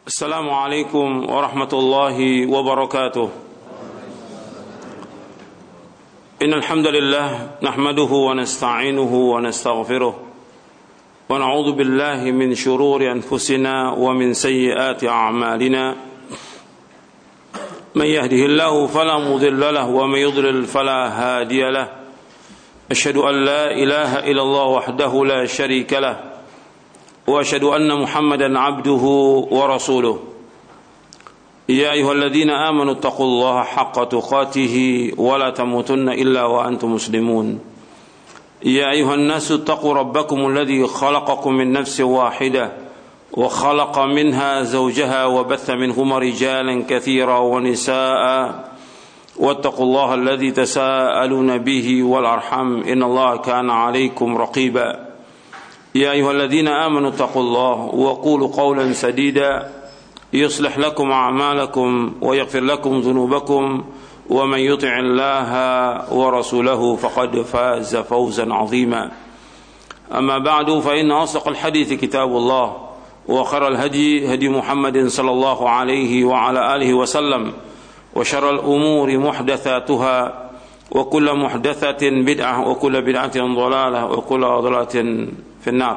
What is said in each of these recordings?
السلام عليكم ورحمة الله وبركاته. إن الحمد لله نحمده ونستعينه ونستغفره ونعوذ بالله من شرور أنفسنا ومن سيئات أعمالنا. من يهده الله فلا مضل له ومن يضلل فلا هادي له. أشهد أن لا إله إلا الله وحده لا شريك له وأشهد أن محمدا عبده ورسوله. يا أيها الذين آمنوا اتقوا الله حق تقاته ولا تموتن إلا وأنتم مسلمون. يا أيها الناس اتقوا ربكم الذي خلقكم من نفس واحدة وخلق منها زوجها وبث منهما رجالا كثيرا ونساء واتقوا الله الذي تساءلون به والأرحام إن الله كان عليكم رقيبا. يا أيها الذين آمنوا اتقوا الله وقولوا قولا سديدا يصلح لكم أعمالكم ويغفر لكم ذنوبكم ومن يطع الله ورسوله فقد فاز فوزا عظيما. أما بعد فإن أصدق الحديث كتاب الله وخير الهدي هدي محمد صلى الله عليه وعلى آله وسلم وشر الأمور محدثاتها وكل محدثة بدعة وكل بدعة ضلالة وكل ضلالة في النار.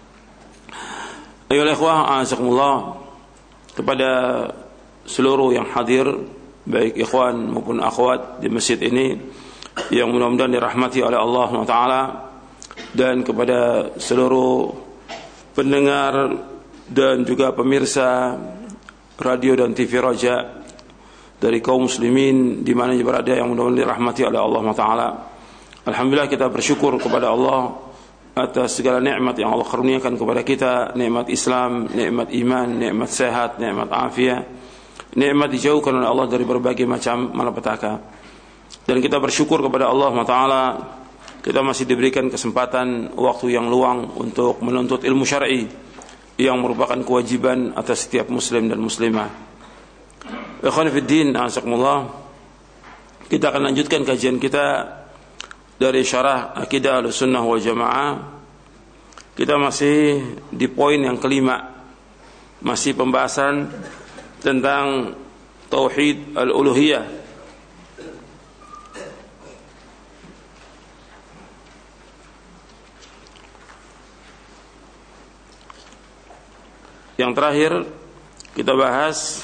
Ayolah ikhwah, a'azakumullah, kepada seluruh yang hadir, baik ikhwan maupun akhwat di masjid ini yang mudah-mudahan dirahmati oleh Allah SWT, dan kepada seluruh pendengar dan juga pemirsa radio dan TV Raja dari kaum muslimin di mana berada yang mudah-mudahan dirahmati oleh Allah SWT. Alhamdulillah, kita bersyukur kepada Allah atas segala nikmat yang Allah karuniakan kepada kita, nikmat Islam, nikmat iman, nikmat sehat, nikmat afiat, nikmat dijauhkan oleh Allah dari berbagai macam malapetaka. Dan kita bersyukur kepada Allah Taala, kita masih diberikan kesempatan waktu yang luang untuk menuntut ilmu syar'i yang merupakan kewajiban atas setiap muslim dan muslimah. Ikhwan fiddin, azakumullah, kita akan lanjutkan kajian kita dari syarah Aqidah Ahlussunnah wal Jamaah. Kita masih di poin yang kelima, masih pembahasan tentang tauhid al-uluhiyah. Yang terakhir kita bahas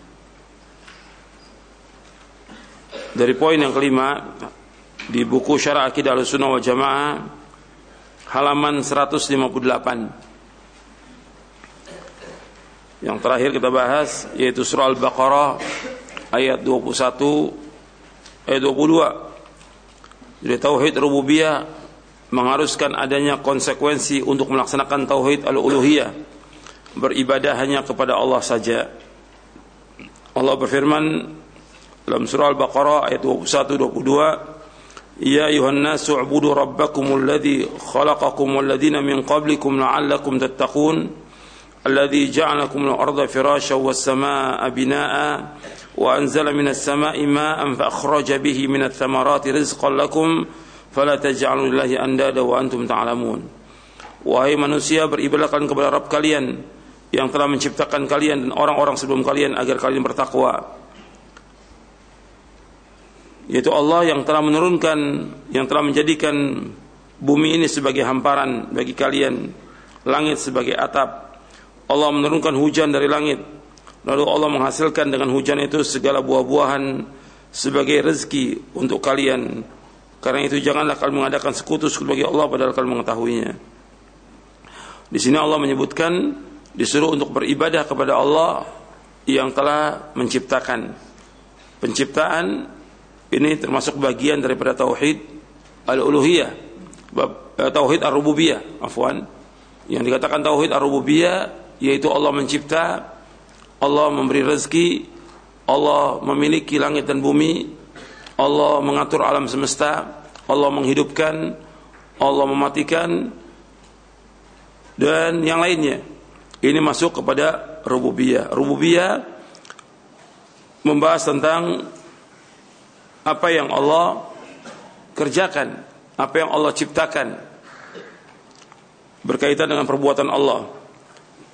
dari poin yang kelima di buku Syarah Aqidah Ahlussunnah wal Jamaah halaman 158. Yang terakhir kita bahas yaitu surah Al-Baqarah ayat 21 ayat 22. Jadi tauhid rububiyah mengharuskan adanya konsekuensi untuk melaksanakan tauhid al-uluhiyah, beribadah hanya kepada Allah saja. Allah berfirman dalam surah Al-Baqarah ayat 21-22, Ya ayuhan nasu u'budu rabbakumul ladzi khalaqakum wal ladzina min qablikum la'allakum tattaqun alladzi ja'alakum al-ardha firasyan was samaa'a binaa'a wa anzala minas samaa'i maa'an fa akhraja bihi minats thamarati rizqan lakum fala taj'alu lillahi andada wa antum ta'lamun. Wahai manusia, beribadahlah kepada Rabb kalian yang telah menciptakan kalian dan orang-orang sebelum kalian agar kalian bertakwa, yaitu Allah yang telah menurunkan, yang telah menjadikan bumi ini sebagai hamparan bagi kalian, langit sebagai atap. Allah menurunkan hujan dari langit, lalu Allah menghasilkan dengan hujan itu segala buah-buahan sebagai rezeki untuk kalian. Karena itu janganlah kalian mengadakan sekutu bagi Allah padahal kalian mengetahuinya. Di sini Allah menyebutkan disuruh untuk beribadah kepada Allah yang telah menciptakan. Penciptaan ini termasuk bagian daripada tauhid al-uluhiyah, tauhid ar-rububiyah, afwan. Yang dikatakan tauhid ar-rububiyah yaitu Allah mencipta, Allah memberi rezeki, Allah memiliki langit dan bumi, Allah mengatur alam semesta, Allah menghidupkan, Allah mematikan, dan yang lainnya. Ini masuk kepada rububiyah. Rububiyah membahas tentang apa yang Allah kerjakan, apa yang Allah ciptakan berkaitan dengan perbuatan Allah.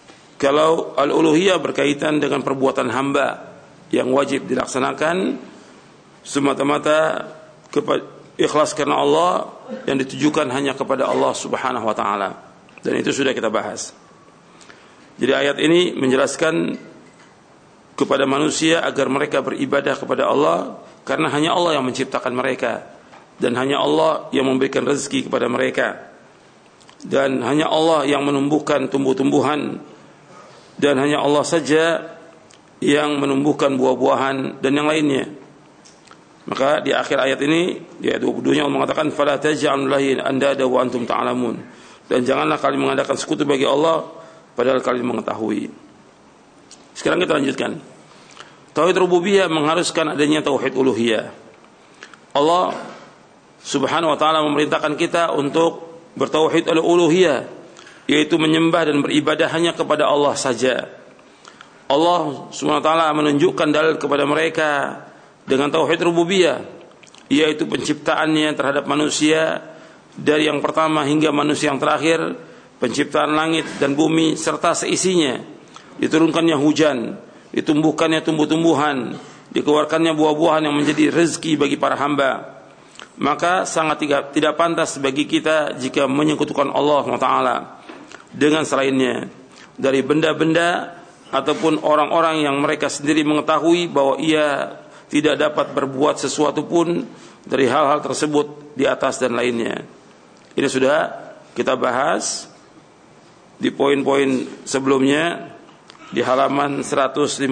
Kalau al-uluhiyah berkaitan dengan perbuatan hamba yang wajib dilaksanakan semata-mata ikhlas karena Allah, yang ditujukan hanya kepada Allah Subhanahu wa taala. Dan itu sudah kita bahas. Jadi ayat ini menjelaskan kepada manusia agar mereka beribadah kepada Allah, karena hanya Allah yang menciptakan mereka, dan hanya Allah yang memberikan rezeki kepada mereka, dan hanya Allah yang menumbuhkan tumbuh-tumbuhan, dan hanya Allah saja yang menumbuhkan buah-buahan dan yang lainnya. Maka di akhir ayat ini, di ayat 22-nya Allah mengatakan fala taj'alu lillahi andada wa antum ta'lamun, dan janganlah kalian mengadakan sekutu bagi Allah padahal kalian mengetahui. Sekarang kita lanjutkan. Tauhid rububiyah mengharuskan adanya tauhid uluhiyah. Allah Subhanahu wa taala memerintahkan kita untuk bertauhid uluhiyah, yaitu menyembah dan beribadah hanya kepada Allah saja. Allah Subhanahu wa taala menunjukkan dalil kepada mereka dengan tauhid rububiyah, yaitu penciptaannya terhadap manusia dari yang pertama hingga manusia yang terakhir, penciptaan langit dan bumi serta seisinya, diturunkannya hujan, ditumbuhkannya tumbuh-tumbuhan, dikeluarkannya buah-buahan yang menjadi rezeki bagi para hamba. Maka sangat tidak pantas bagi kita jika menyekutukan Allah SWT dengan selainnya dari benda-benda ataupun orang-orang yang mereka sendiri mengetahui bahwa ia tidak dapat berbuat sesuatu pun dari hal-hal tersebut di atas dan lainnya. Ini sudah kita bahas di poin-poin sebelumnya, di halaman 156,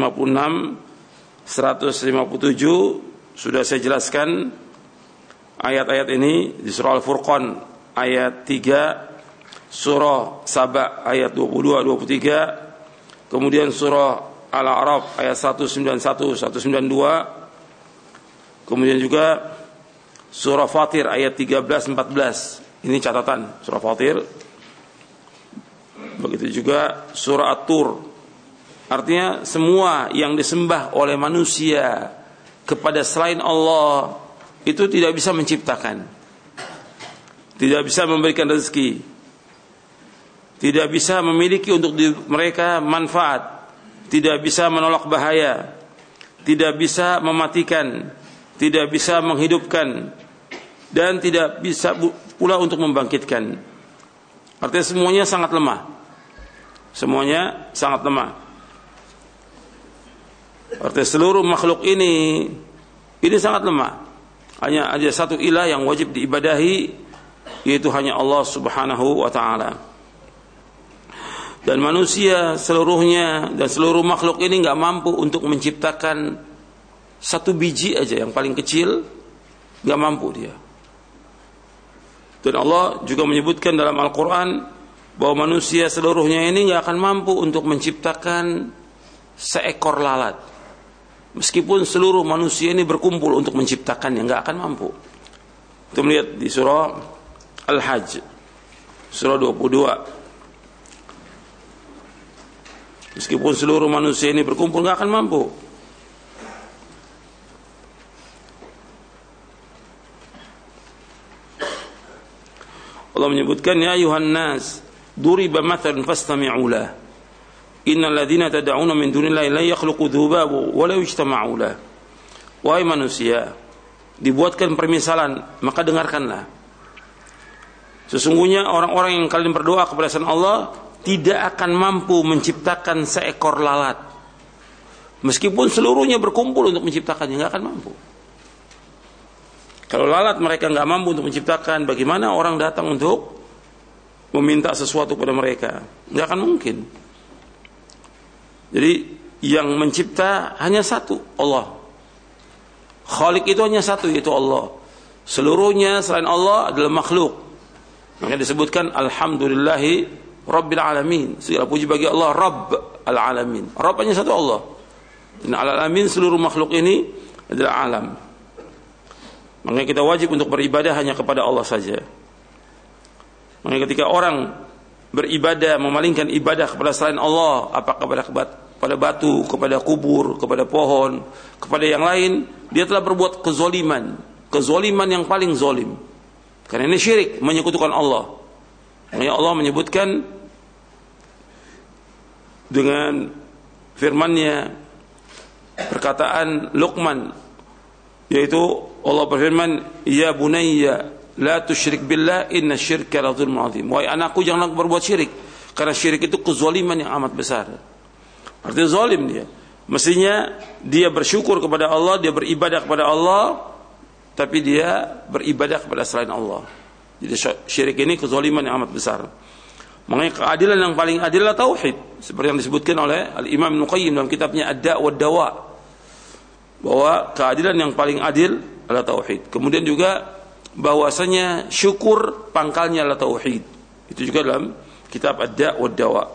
157 sudah saya jelaskan ayat-ayat ini. Di surah Al-Furqan ayat 3, surah Saba ayat 22-23, kemudian surah Al-A'raf ayat 191-192, kemudian juga surah Fatir ayat 13-14. Ini catatan surah Fatir. Begitu juga surah At-Tur. Artinya semua yang disembah oleh manusia kepada selain Allah itu tidak bisa menciptakan, tidak bisa memberikan rezeki, tidak bisa memiliki untuk mereka manfaat, tidak bisa menolak bahaya, tidak bisa mematikan, tidak bisa menghidupkan, dan tidak bisa pula untuk membangkitkan. Artinya semuanya sangat lemah. Semuanya sangat lemah. Artinya seluruh makhluk ini sangat lemah. Hanya ada satu ilah yang wajib diibadahi, yaitu hanya Allah Subhanahu wa taala. Dan manusia seluruhnya dan seluruh makhluk ini enggak mampu untuk menciptakan satu biji aja yang paling kecil, enggak mampu dia. Dan Allah juga menyebutkan dalam Al-Qur'an bahwa manusia seluruhnya ini enggak akan mampu untuk menciptakan seekor lalat. Meskipun seluruh manusia ini berkumpul untuk menciptakannya, enggak akan mampu. Kita melihat di surah Al-Hajj, surah 22. Meskipun seluruh manusia ini berkumpul, enggak akan mampu. Allah menyebutkan, ya ayuhan nas, duriba mathalun fastami'u lah. Innal ladzina tad'una min dunillahi la yakhluqu dzubaban wa la yajtama'u lah. Wahai manusia, dibuatkan permisalan, maka dengarkanlah. Sesungguhnya orang-orang yang kalian berdoa kepada selain Allah tidak akan mampu menciptakan seekor lalat. Meskipun seluruhnya berkumpul untuk menciptakannya, enggak akan mampu. Kalau lalat mereka enggak mampu untuk menciptakan, bagaimana orang datang untuk meminta sesuatu kepada mereka? Enggak akan mungkin. Jadi yang mencipta hanya satu, Allah. Khalik itu hanya satu, yaitu Allah. Seluruhnya selain Allah adalah makhluk. Maka disebutkan alhamdulillahi rabbil alamin. Segala puji bagi Allah Rabb al-alamin. Rabb hanya satu, Allah. Dan al-alamin seluruh makhluk ini adalah alam. Maka kita wajib untuk beribadah hanya kepada Allah saja. Maka ketika orang beribadah, memalingkan ibadah kepada selain Allah, apakah kepada batu, kepada kubur, kepada pohon, kepada yang lain, dia telah berbuat kezoliman yang paling zolim. Karena ini syirik, menyekutukan Allah. Makanya Allah menyebutkan dengan firman-Nya, perkataan Luqman, yaitu Allah berfirman, ya bunayya la tusyrik billah inna syirka la dzulmun adzim. Wahai anakku, janganlah berbuat syirik, karena syirik itu kezaliman yang amat besar. Artinya zalim dia. Mestinya dia bersyukur kepada Allah, dia beribadah kepada Allah, tapi dia beribadah kepada selain Allah. Jadi syirik ini kezaliman yang amat besar. Makanya keadilan yang paling adil adalah tauhid, seperti yang disebutkan oleh Al-Imam Ibnu Qayyim dalam kitabnya Ad-Da' wa Dawa, bahwa keadilan yang paling adil adalah tauhid. Kemudian juga bahwasanya syukur pangkalnya adalah tauhid. Itu juga dalam kitab Ad-Da' wa Dawa.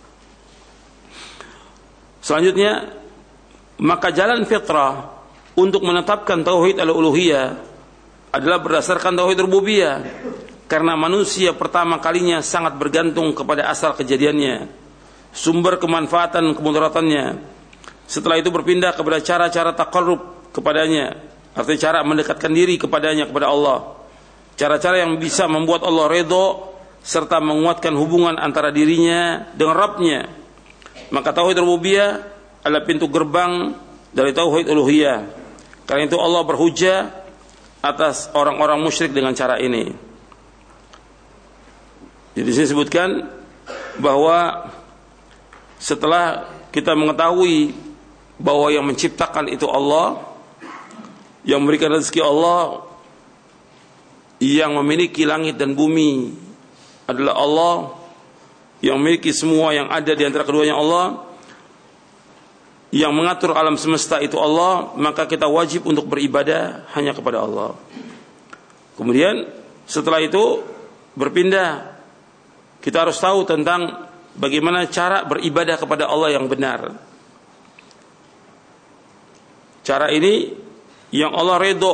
Selanjutnya, maka jalan fitrah untuk menetapkan tauhid al-uluhiyah adalah berdasarkan tauhid rububiyah, karena manusia pertama kalinya sangat bergantung kepada asal kejadiannya, sumber kemanfaatan kemudaratannya. Setelah itu berpindah kepada cara-cara taqarrub kepadanya, artinya cara mendekatkan diri kepadanya, kepada Allah, cara-cara yang bisa membuat Allah redha serta menguatkan hubungan antara dirinya dengan Rabb-Nya. Maka tauhid rububiyah adalah pintu gerbang dari tauhid uluhiyah. Karena itu Allah berhujjah atas orang-orang musyrik dengan cara ini. Jadi saya sebutkan bahwa setelah kita mengetahui bahwa yang menciptakan itu Allah, yang memberikan rezeki Allah, yang memiliki langit dan bumi adalah Allah, yang memiliki semua yang ada di antara keduanya Allah, yang mengatur alam semesta itu Allah, maka kita wajib untuk beribadah hanya kepada Allah. Kemudian setelah itu berpindah, kita harus tahu tentang bagaimana cara beribadah kepada Allah yang benar. Cara ini yang Allah redha.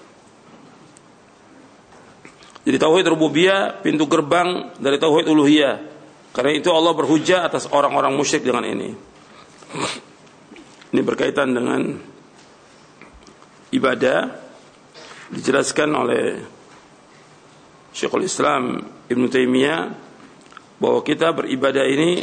Jadi tauhid rububiyah pintu gerbang dari tauhid uluhiyah. Karena itu Allah berhujjah atas orang-orang musyrik dengan ini. Ini berkaitan dengan ibadah, dijelaskan oleh Syekhul Islam Ibnu Taimiyah bahwa kita beribadah ini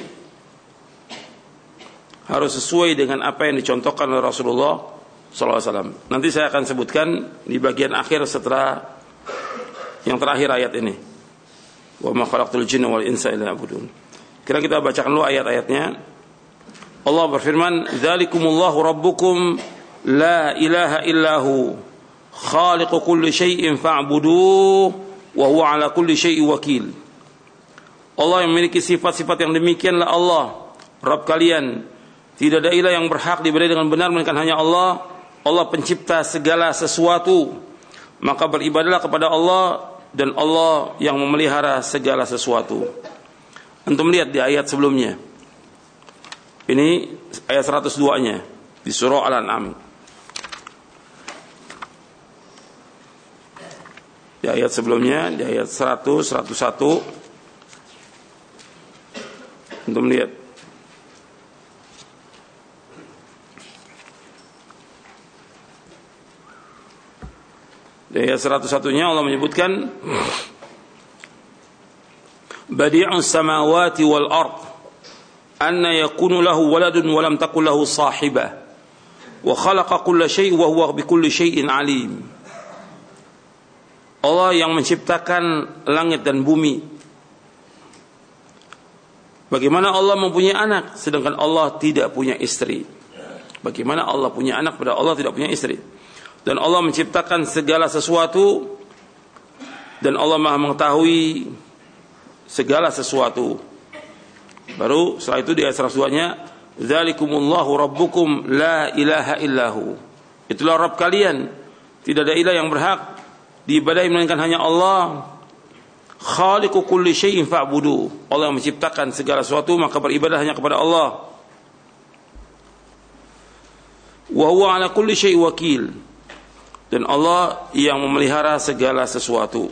harus sesuai dengan apa yang dicontohkan oleh Rasulullah SAW. Nanti saya akan sebutkan di bagian akhir setelah yang terakhir ayat ini. Wa ma khalaqtul jinna wal insa illa liya'budun. Kira kita bacakan dulu ayat-ayatnya. Allah berfirman, "Dzalikumullahu rabbukum la ilaha illahu khaliqu kulli syai'in fa'buduhu wa huwa 'ala kulli syai'in wakil." Allah yang memiliki sifat-sifat yang demikianlah Allah, Rabb kalian. Tidak ada ilah yang berhak diberi dengan benar melainkan hanya Allah. Allah pencipta segala sesuatu. Maka beribadahlah kepada Allah, dan Allah yang memelihara segala sesuatu. Antum lihat di ayat sebelumnya. Ini ayat 102-nya di surah Al-An'am. Di ayat sebelumnya, di ayat 100, 101, untuk melihat di ayat 101-nya Allah menyebutkan Badi'us samawati wal ard anna yakunu lahu waladun wa lam takul lahu sahibah wa khalaqa kulla syai' wa huwa bikulli syai'in alim. Allah yang menciptakan langit dan bumi. Bagaimana Allah mempunyai anak sedangkan Allah tidak punya istri? Bagaimana Allah punya anak padahal Allah tidak punya istri? Dan Allah menciptakan segala sesuatu, dan Allah Maha mengetahui segala sesuatu. Baru setelah itu di ayat 102-nya, "Dzalikumullahu rabbukum la ilaha illahu." Itulah Rabb kalian, tidak ada ilah yang berhak diibadahi melainkan hanya Allah. Khaliqu kulli syai'in fa'budu. Allah yang menciptakan segala sesuatu, maka beribadah hanya kepada Allah. Wa huwa 'ala kulli syai'in wakil. Dan Allah yang memelihara segala sesuatu.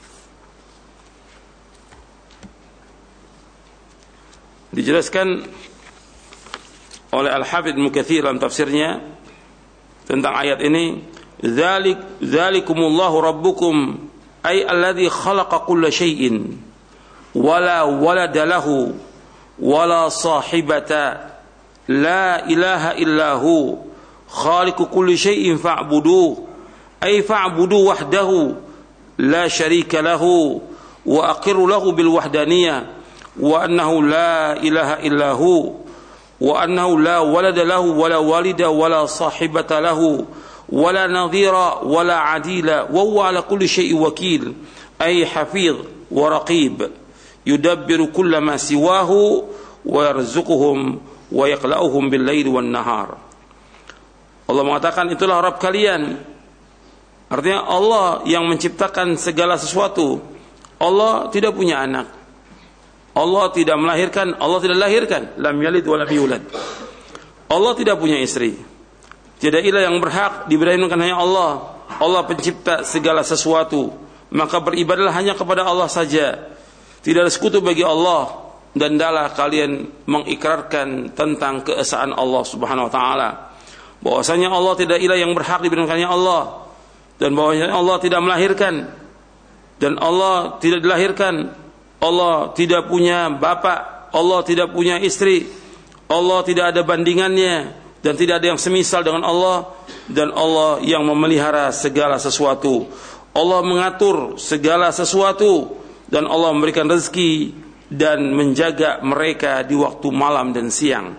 Dijelaskan oleh Al-Hafidz Ibnu Katsir dalam tafsirnya tentang ayat ini, "Dzalikumullahu rabbukum ay alladhi khalaqa kulla syai'in wala walada lahu wala sahibata, la ilaha illahu, khaliqu kulli syai'in fa'buduh, ay fa'budu wahdahu, la syarika lahu, wa aqirru lahu bil wahdaniyah, wa annahu la ilaha illahu, wa annahu la walada lahu, wala walida, wala sahibata lahu, wala nadhira, wala adila, wa huwa ala kulli syai'in wakil, ay hafidh wa raqib, yudabbiru kulla ma siwahu, wa yarzuquhum wa yaqla'uhum bil laili wan nahar. Allah mengatakan itulah Rabb kalian. Artinya Allah yang menciptakan segala sesuatu. Allah tidak punya anak. Allah tidak melahirkan, Allah tidak lahirkan, lam yalid wa lam yulad. Allah tidak punya istri. Tidak ilah yang berhak diibadahi hanya Allah. Allah pencipta segala sesuatu, maka beribadahlah hanya kepada Allah saja. Tidak ada sekutu bagi Allah. Dan hendaklah kalian mengikrarkan tentang keesaan Allah Subhanahu wa taala, bahwasanya Allah tidak ilah yang berhak diberikannya Allah, dan bahwasanya Allah tidak melahirkan dan Allah tidak dilahirkan. Allah tidak punya bapak, Allah tidak punya istri, Allah tidak ada bandingannya dan tidak ada yang semisal dengan Allah, dan Allah yang memelihara segala sesuatu. Allah mengatur segala sesuatu, dan Allah memberikan rezeki dan menjaga mereka di waktu malam dan siang.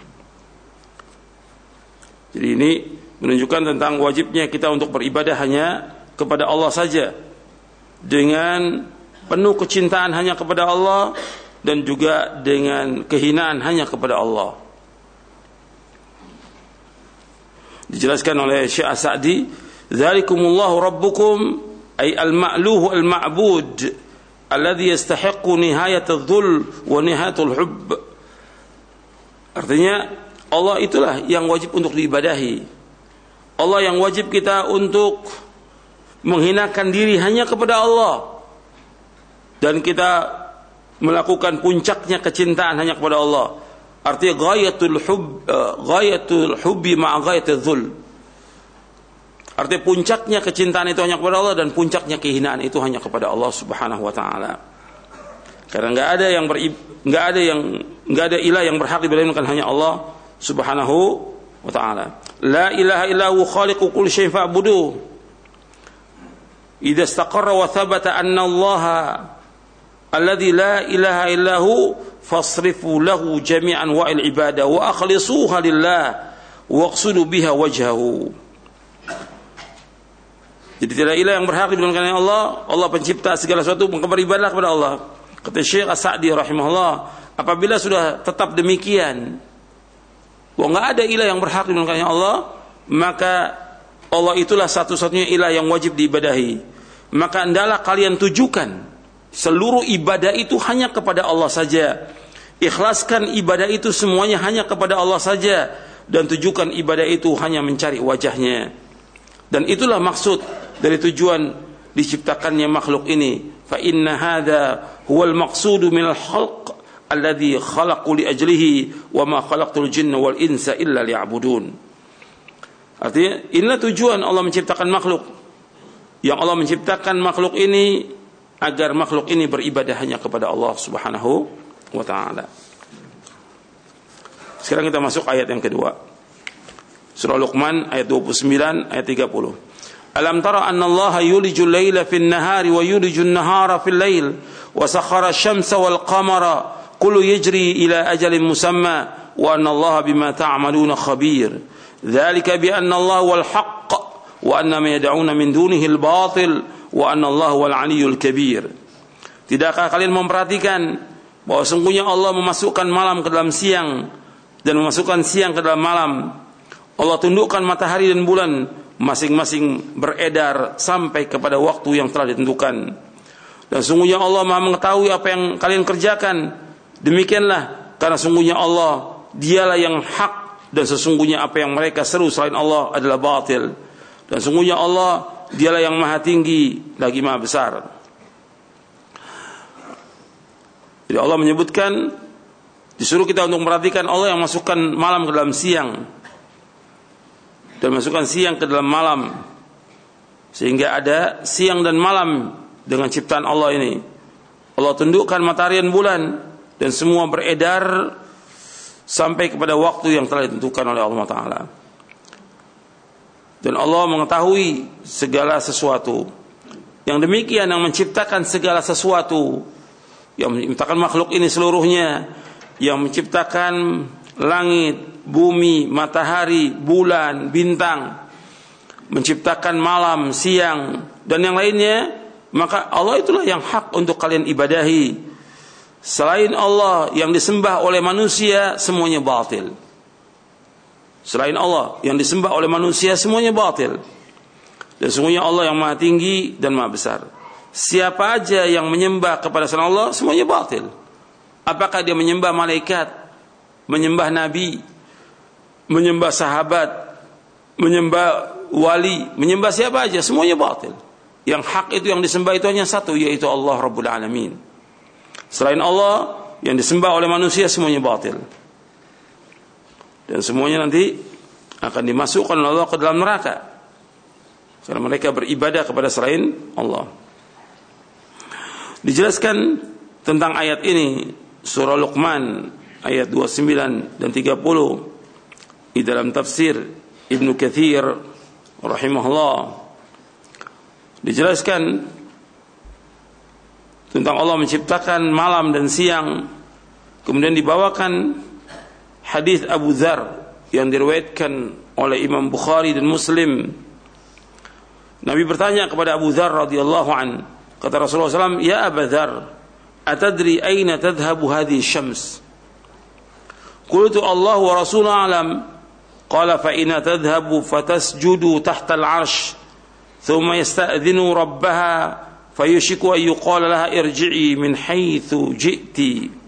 Jadi ini menunjukkan tentang wajibnya kita untuk beribadah hanya kepada Allah saja, dengan penuh kecintaan hanya kepada Allah, dan juga dengan kehinaan hanya kepada Allah. Dijelaskan oleh Syekh As-Sa'di, "Dzalikumullahu rabbukum ay al-ma'luhu al-ma'bud alladhi yastahiqqu nihayatul dhul wa nihayatul hubb." Artinya Allah itulah yang wajib untuk diibadahi. Allah yang wajib kita untuk menghinakan diri hanya kepada Allah, dan kita melakukan puncaknya kecintaan hanya kepada Allah. Artinya ghayatul hubbi ma'a ghayatul dhul. Artinya puncaknya kecintaan itu hanya kepada Allah, dan puncaknya kehinaan itu hanya kepada Allah Subhanahu wa taala. Karena enggak ada ilah yang berhak diibadahi hanya Allah Subhanahu wa taala. La ilaha illahu khaliqu kulli syai'in fa'buduh. Idza istaqarra wa thabata anna Allah alladzi la ilaha illahu fasrifu lahu jami'an wa'il ibadah wa akhlisuha lillah waqsudu biha wajhahu. Jadi tidak ilah yang berhak diberikan oleh Allah. Allah pencipta segala sesuatu, maka beribadahlah kepada Allah. Kata Syekh As-Sa'di rahimahullah, apabila sudah tetap demikian, bahwa enggak ada ilah yang berhak diberikan oleh Allah, maka Allah itulah satu-satunya ilah yang wajib diibadahi. Maka hendaklah kalian tujukan seluruh ibadah itu hanya kepada Allah saja. Ikhlaskan ibadah itu semuanya hanya kepada Allah saja, dan tujukan ibadah itu hanya mencari wajahnya. Dan itulah maksud dari tujuan diciptakannya makhluk ini. Fa inna hadza huwal maqsudu minal khalq alladzi khalaqu li ajlihi wa ma khalaqtul jinna wal insa illa liya'budun. Artinya inilah tujuan Allah menciptakan makhluk. Yang Allah menciptakan makhluk ini agar makhluk ini beribadah hanya kepada Allah Subhanahu wa taala. Sekarang kita masuk ayat yang kedua. Surah Luqman ayat 29 ayat 30. Alam tara anna Allah yulijul laila fin nahari wa yulijul nahara fil lail wa sakhara asy-syamsa wal qamara kullu yajri ila ajalin musamma wa anna Allah bima ta'maluna khabir. Dzalika bi anna Allah wal haqq wa anna ma yad'una min dunihi al batil wa anna Allah wal 'aliyyul kabir. Tidakkah kalian memperhatikan bahwa sungguhnya Allah memasukkan malam ke dalam siang dan memasukkan siang ke dalam malam? Allah tundukkan matahari dan bulan, masing-masing beredar sampai kepada waktu yang telah ditentukan. Dan sungguhnya Allah Maha mengetahui apa yang kalian kerjakan. Demikianlah, karena sungguhnya Allah dialah yang hak, dan sesungguhnya apa yang mereka seru selain Allah adalah batil. Dan sungguhnya Allah dialah yang Maha tinggi lagi Maha besar. Jadi Allah menyebutkan, disuruh kita untuk memperhatikan Allah yang masukkan malam ke dalam siang dan masukkan siang ke dalam malam, sehingga ada siang dan malam dengan ciptaan Allah ini. Allah tundukkan matahari dan bulan dan semua beredar sampai kepada waktu yang telah ditentukan oleh Allah Ta'ala. Dan Allah mengetahui segala sesuatu. Yang demikian yang menciptakan segala sesuatu, yang menciptakan makhluk ini seluruhnya, yang menciptakan langit, bumi, matahari, bulan, bintang, menciptakan malam, siang, dan yang lainnya, maka Allah itulah yang hak untuk kalian ibadahi. Selain Allah yang disembah oleh manusia, semuanya batil. Selain Allah yang disembah oleh manusia, semuanya batil. Dan semuanya Allah yang maha tinggi dan maha besar. Siapa aja yang menyembah kepada selain Allah, semuanya batil. Apakah dia menyembah malaikat, menyembah nabi, menyembah sahabat, menyembah wali, menyembah siapa aja, semuanya batil. Yang hak itu, yang disembah itu hanya satu, yaitu Allah Rabbul Alamin. Selain Allah yang disembah oleh manusia, semuanya batil. Dan semuanya nanti akan dimasukkan oleh Allah ke dalam neraka, karena mereka beribadah kepada selain Allah. Dijelaskan tentang ayat ini surah Luqman ayat 29 dan 30 di dalam tafsir Ibnu Katsir rahimahullah. Dijelaskan tentang Allah menciptakan malam dan siang. Kemudian dibawakan hadis Abu Dzar yang diriwayatkan oleh Imam Bukhari dan Muslim. Nabi bertanya kepada Abu Dzar radhiyallahu an, kata Rasulullah SAW, "Ya Abu Dzar, atadri aina tadhhabu hadhihi syams?" Qultu Allah wa Rasuluhu a'lam. Qala fa inna tadhhabu fatasjudu tahta al-'arsh, thumma yasta'dhinu rabbaha fayushiku an yuqala laha irji'i min haitsu ji'ti.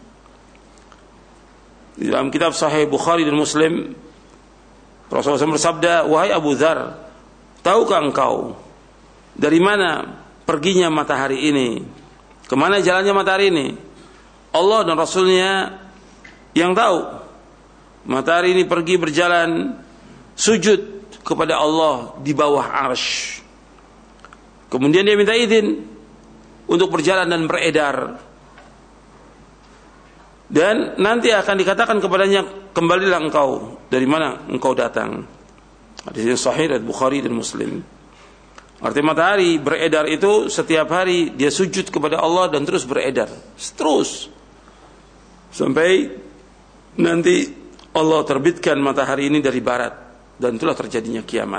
Di dalam kitab Sahih Bukhari dan Muslim, Rasulullah SAW bersabda, "Wahai Abu Dzar, tahukah engkau dari mana perginya matahari ini? Kemana jalannya matahari ini? Allah dan Rasulnya yang tahu." Matahari ini pergi berjalan sujud kepada Allah di bawah arsy. Kemudian dia minta izin untuk berjalan dan beredar. Dan nanti akan dikatakan kepadanya, "Kembalilah engkau, dari mana engkau datang?" Hadis ini sahih dari Bukhari dan Muslim. Artinya matahari beredar itu setiap hari dia sujud kepada Allah dan terus beredar, terus sampai nanti Allah terbitkan matahari ini dari barat, dan itulah terjadinya kiamat.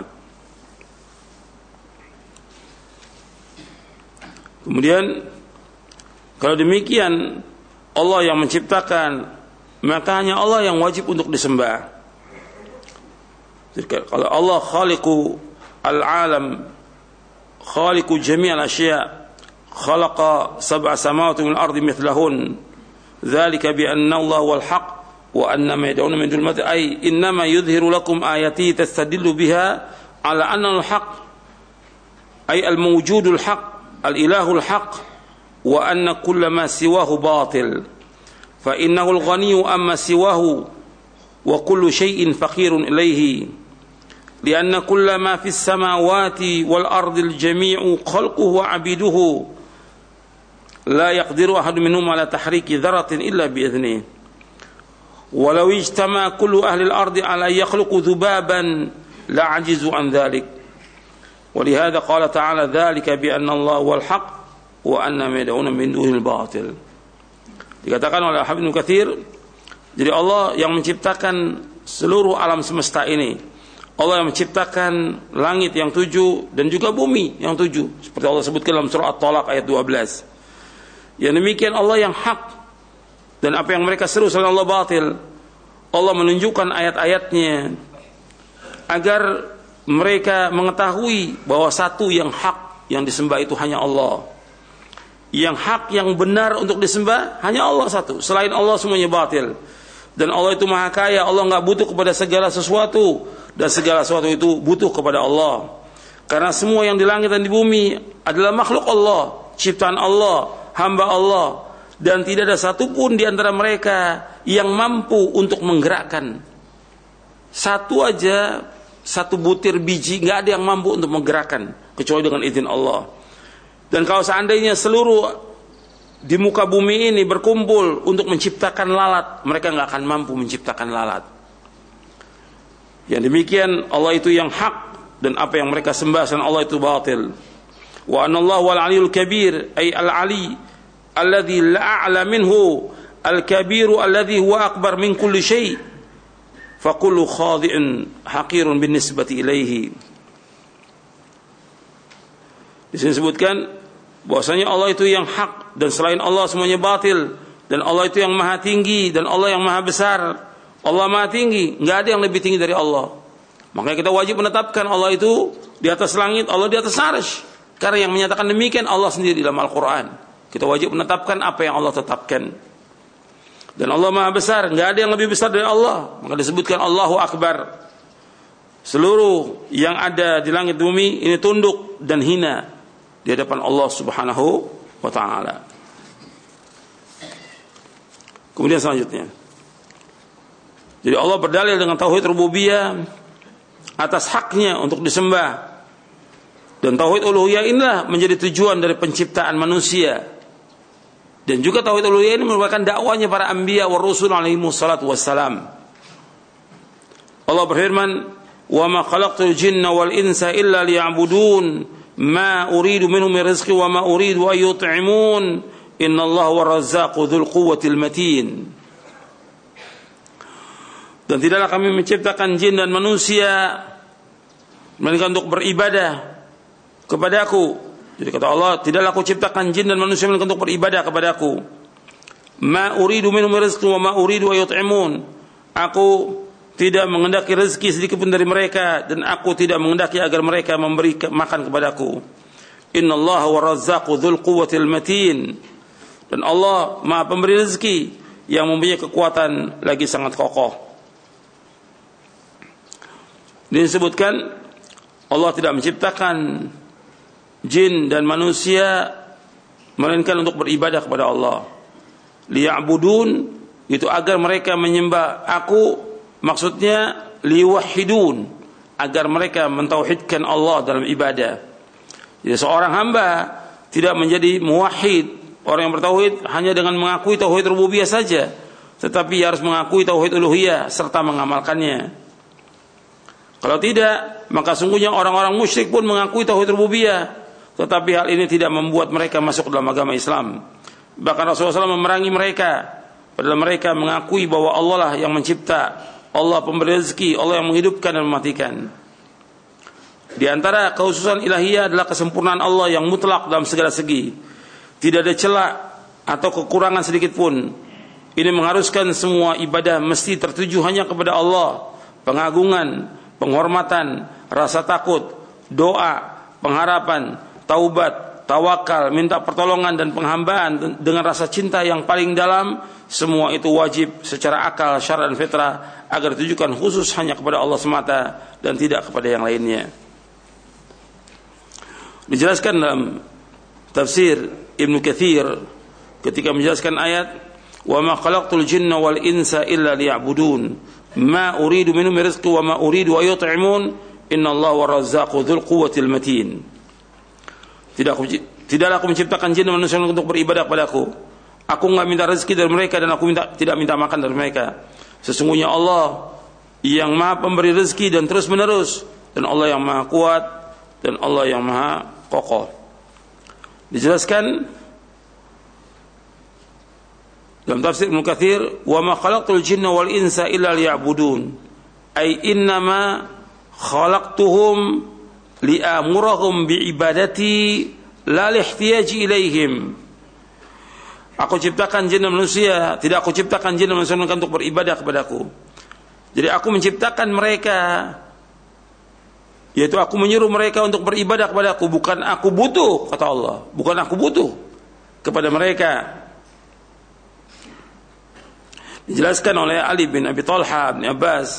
Kemudian kalau demikian Allah yang menciptakan, maka hanya Allah yang wajib untuk disembah. Jadi, kalau Allah khaliqu al-alam, khaliqu jami' al-asya', khalaqa sab'a samawati wal ardi mithlahun, dzalika bi anna Allah wal haqq wa anna ma yad'una min dunihi ay innama yudhiru lakum ayati tastadillu biha ala anna al-haqq ay al-mawjudul haqq al-ilahul haqq wa anna kulla ma siwahu batil fa innahu al-ghaniyyu amma siwahu wa kullu shay'in faqirun ilayhi lianna kulla ma fis samawati wal ardi al-jami'u khalquhu wa 'abiduhu la yaqdiru ahadun minhum ala tahriki dharratin illa bi idhnihi walau ijtama kullu ahli al-ardi ala yakhluqu dhubaban la 'ajizu an dhalik ولهذا قال تعالى ذلك بأن الله هو الحق وأن ما يدعون من دونه الباطل. Dikatakan oleh Ibnu Katsir, jadi Allah yang menciptakan seluruh alam semesta ini, Allah yang menciptakan langit yang 7 dan juga bumi yang 7, seperti Allah sebutkan dalam surah At-Talaq ayat 12. Yang demikian Allah yang hak, dan apa yang mereka seru selain Allah batil. Allah menunjukkan ayat-ayatnya agar mereka mengetahui bahwa satu yang hak yang disembah itu hanya Allah. Yang hak, yang benar untuk disembah hanya Allah satu. Selain Allah semuanya batil. Dan Allah itu maha kaya, Allah enggak butuh kepada segala sesuatu, dan segala sesuatu itu butuh kepada Allah. Karena semua yang di langit dan di bumi adalah makhluk Allah, ciptaan Allah, hamba Allah, dan tidak ada satupun di antara mereka yang mampu untuk menggerakkan satu aja, satu butir biji, nggak ada yang mampu untuk menggerakkan kecuali dengan izin Allah. Dan kalau seandainya seluruh di muka bumi ini berkumpul untuk menciptakan lalat, mereka nggak akan mampu menciptakan lalat. Yang demikian Allah itu yang hak, dan apa yang mereka sembah selain Allah itu batil. Wa anallahu wal aliyul kabir, ay al ali alladhi la a'la minhu, al kabiru alladhi huwa akbar min kulli syai', fa kullu khadi'in haqirun bin nisbati ilaihi. Di sini disebutkan bahwasanya Allah itu yang hak, dan selain Allah semuanya batil, dan Allah itu yang maha tinggi, dan Allah yang maha besar. Allah maha tinggi, nggak ada yang lebih tinggi dari Allah. Makanya kita wajib menetapkan Allah itu di atas langit, Allah di atas arsy. Karena yang menyatakan demikian Allah sendiri dalam Al-Quran. Kita wajib menetapkan apa yang Allah tetapkan. Dan Allah maha besar, nggak ada yang lebih besar dari Allah. Maka disebutkan Allahu Akbar. Seluruh yang ada di langit bumi ini tunduk dan hina di hadapan Allah Subhanahu wa ta'ala. Kemudian selanjutnya, jadi Allah berdalil dengan tauhid rububiyah atas haknya untuk disembah, dan tauhid uluhiyah inilah menjadi tujuan dari penciptaan manusia. Dan juga tauhid uluhiyah ini merupakan dakwanya para anbiya wa rusul alaihi wassalatu wassalam. Allah berfirman, "Wa ma khalaqtul jinna wal insa illa liya'budun ma uridu minhum min rizqi wa ma uridu an yut'imun innallaha war-razzaqu dzul quwwatil matin." Dan tidaklah kami menciptakan jin dan manusia melainkan untuk beribadah kepadaku. Jadi kata Allah, tidaklah aku ciptakan jin dan manusia melainkan untuk beribadah kepadaku. Ma uridu minhum rizqan wa ma uridu an yut'imun. Aku tidak mengendaki rezeki sedikit pun dari mereka, dan aku tidak mengendaki agar mereka memberi makan kepadaku. Innallaha war-razzaqu dzul quwwatil matin. Dan Allah Maha pemberi rezeki yang mempunyai kekuatan lagi sangat kokoh. Disebutkan Allah tidak menciptakan jin dan manusia melainkan untuk beribadah kepada Allah. Liya'budun, itu agar mereka menyembah aku, maksudnya liwahidun, agar mereka mentauhidkan Allah dalam ibadah. Jadi seorang hamba tidak menjadi muwahhid, orang yang bertauhid hanya dengan mengakui tauhid rububiyah saja, tetapi harus mengakui tauhid uluhiyah serta mengamalkannya. Kalau tidak, maka sungguhnya orang-orang musyrik pun mengakui tauhid rububiyah, tetapi hal ini tidak membuat mereka masuk dalam agama Islam. Bahkan Rasulullah SAW memerangi mereka, padahal mereka mengakui bahwa Allah lah yang mencipta, Allah pemberi rezeki, Allah yang menghidupkan dan mematikan. Di antara kekhususan ilahiyah adalah kesempurnaan Allah yang mutlak dalam segala segi. Tidak ada celah atau kekurangan sedikit pun. Ini mengharuskan semua ibadah mesti tertuju hanya kepada Allah. Pengagungan, penghormatan, rasa takut, doa, pengharapan, taubat, tawakal, minta pertolongan dan penghambaan dengan rasa cinta yang paling dalam, semua itu wajib secara akal, syara dan fitrah agar ditujukan khusus hanya kepada Allah semata dan tidak kepada yang lainnya. Dijelaskan dalam tafsir Ibnu Katsir ketika menjelaskan ayat wa ma khalaqtul jinna wal insa illa liya'budun ma uridu minhum rizqan wa ma uridu an yut'imun innallaha war-razzaqu dzul quwwatil matin. Tidaklah aku menciptakan jin dan manusia untuk beribadah kepadaku. Aku enggak minta rezeki dari mereka dan aku tidak minta makan dari mereka. Sesungguhnya Allah yang Maha pemberi rezeki dan terus menerus, dan Allah yang Maha kuat dan Allah yang Maha kokoh. Dijelaskan dalam tafsir Ibnu Katsir, wa ma khalaqtul jinna wal insa illa liya'budun, ay innama khalaqtuhum li'amurahum bi'ibadati la lihtiyaji ilaihim. Aku ciptakan jin dan manusia, tidak aku ciptakan jin dan manusia untuk beribadah kepadaku. Jadi aku menciptakan mereka, yaitu aku menyuruh mereka untuk beribadah kepadaku, bukan aku butuh, kata Allah, bukan aku butuh kepada mereka. Dijelaskan oleh Ali bin Abi Talha bin Abbas,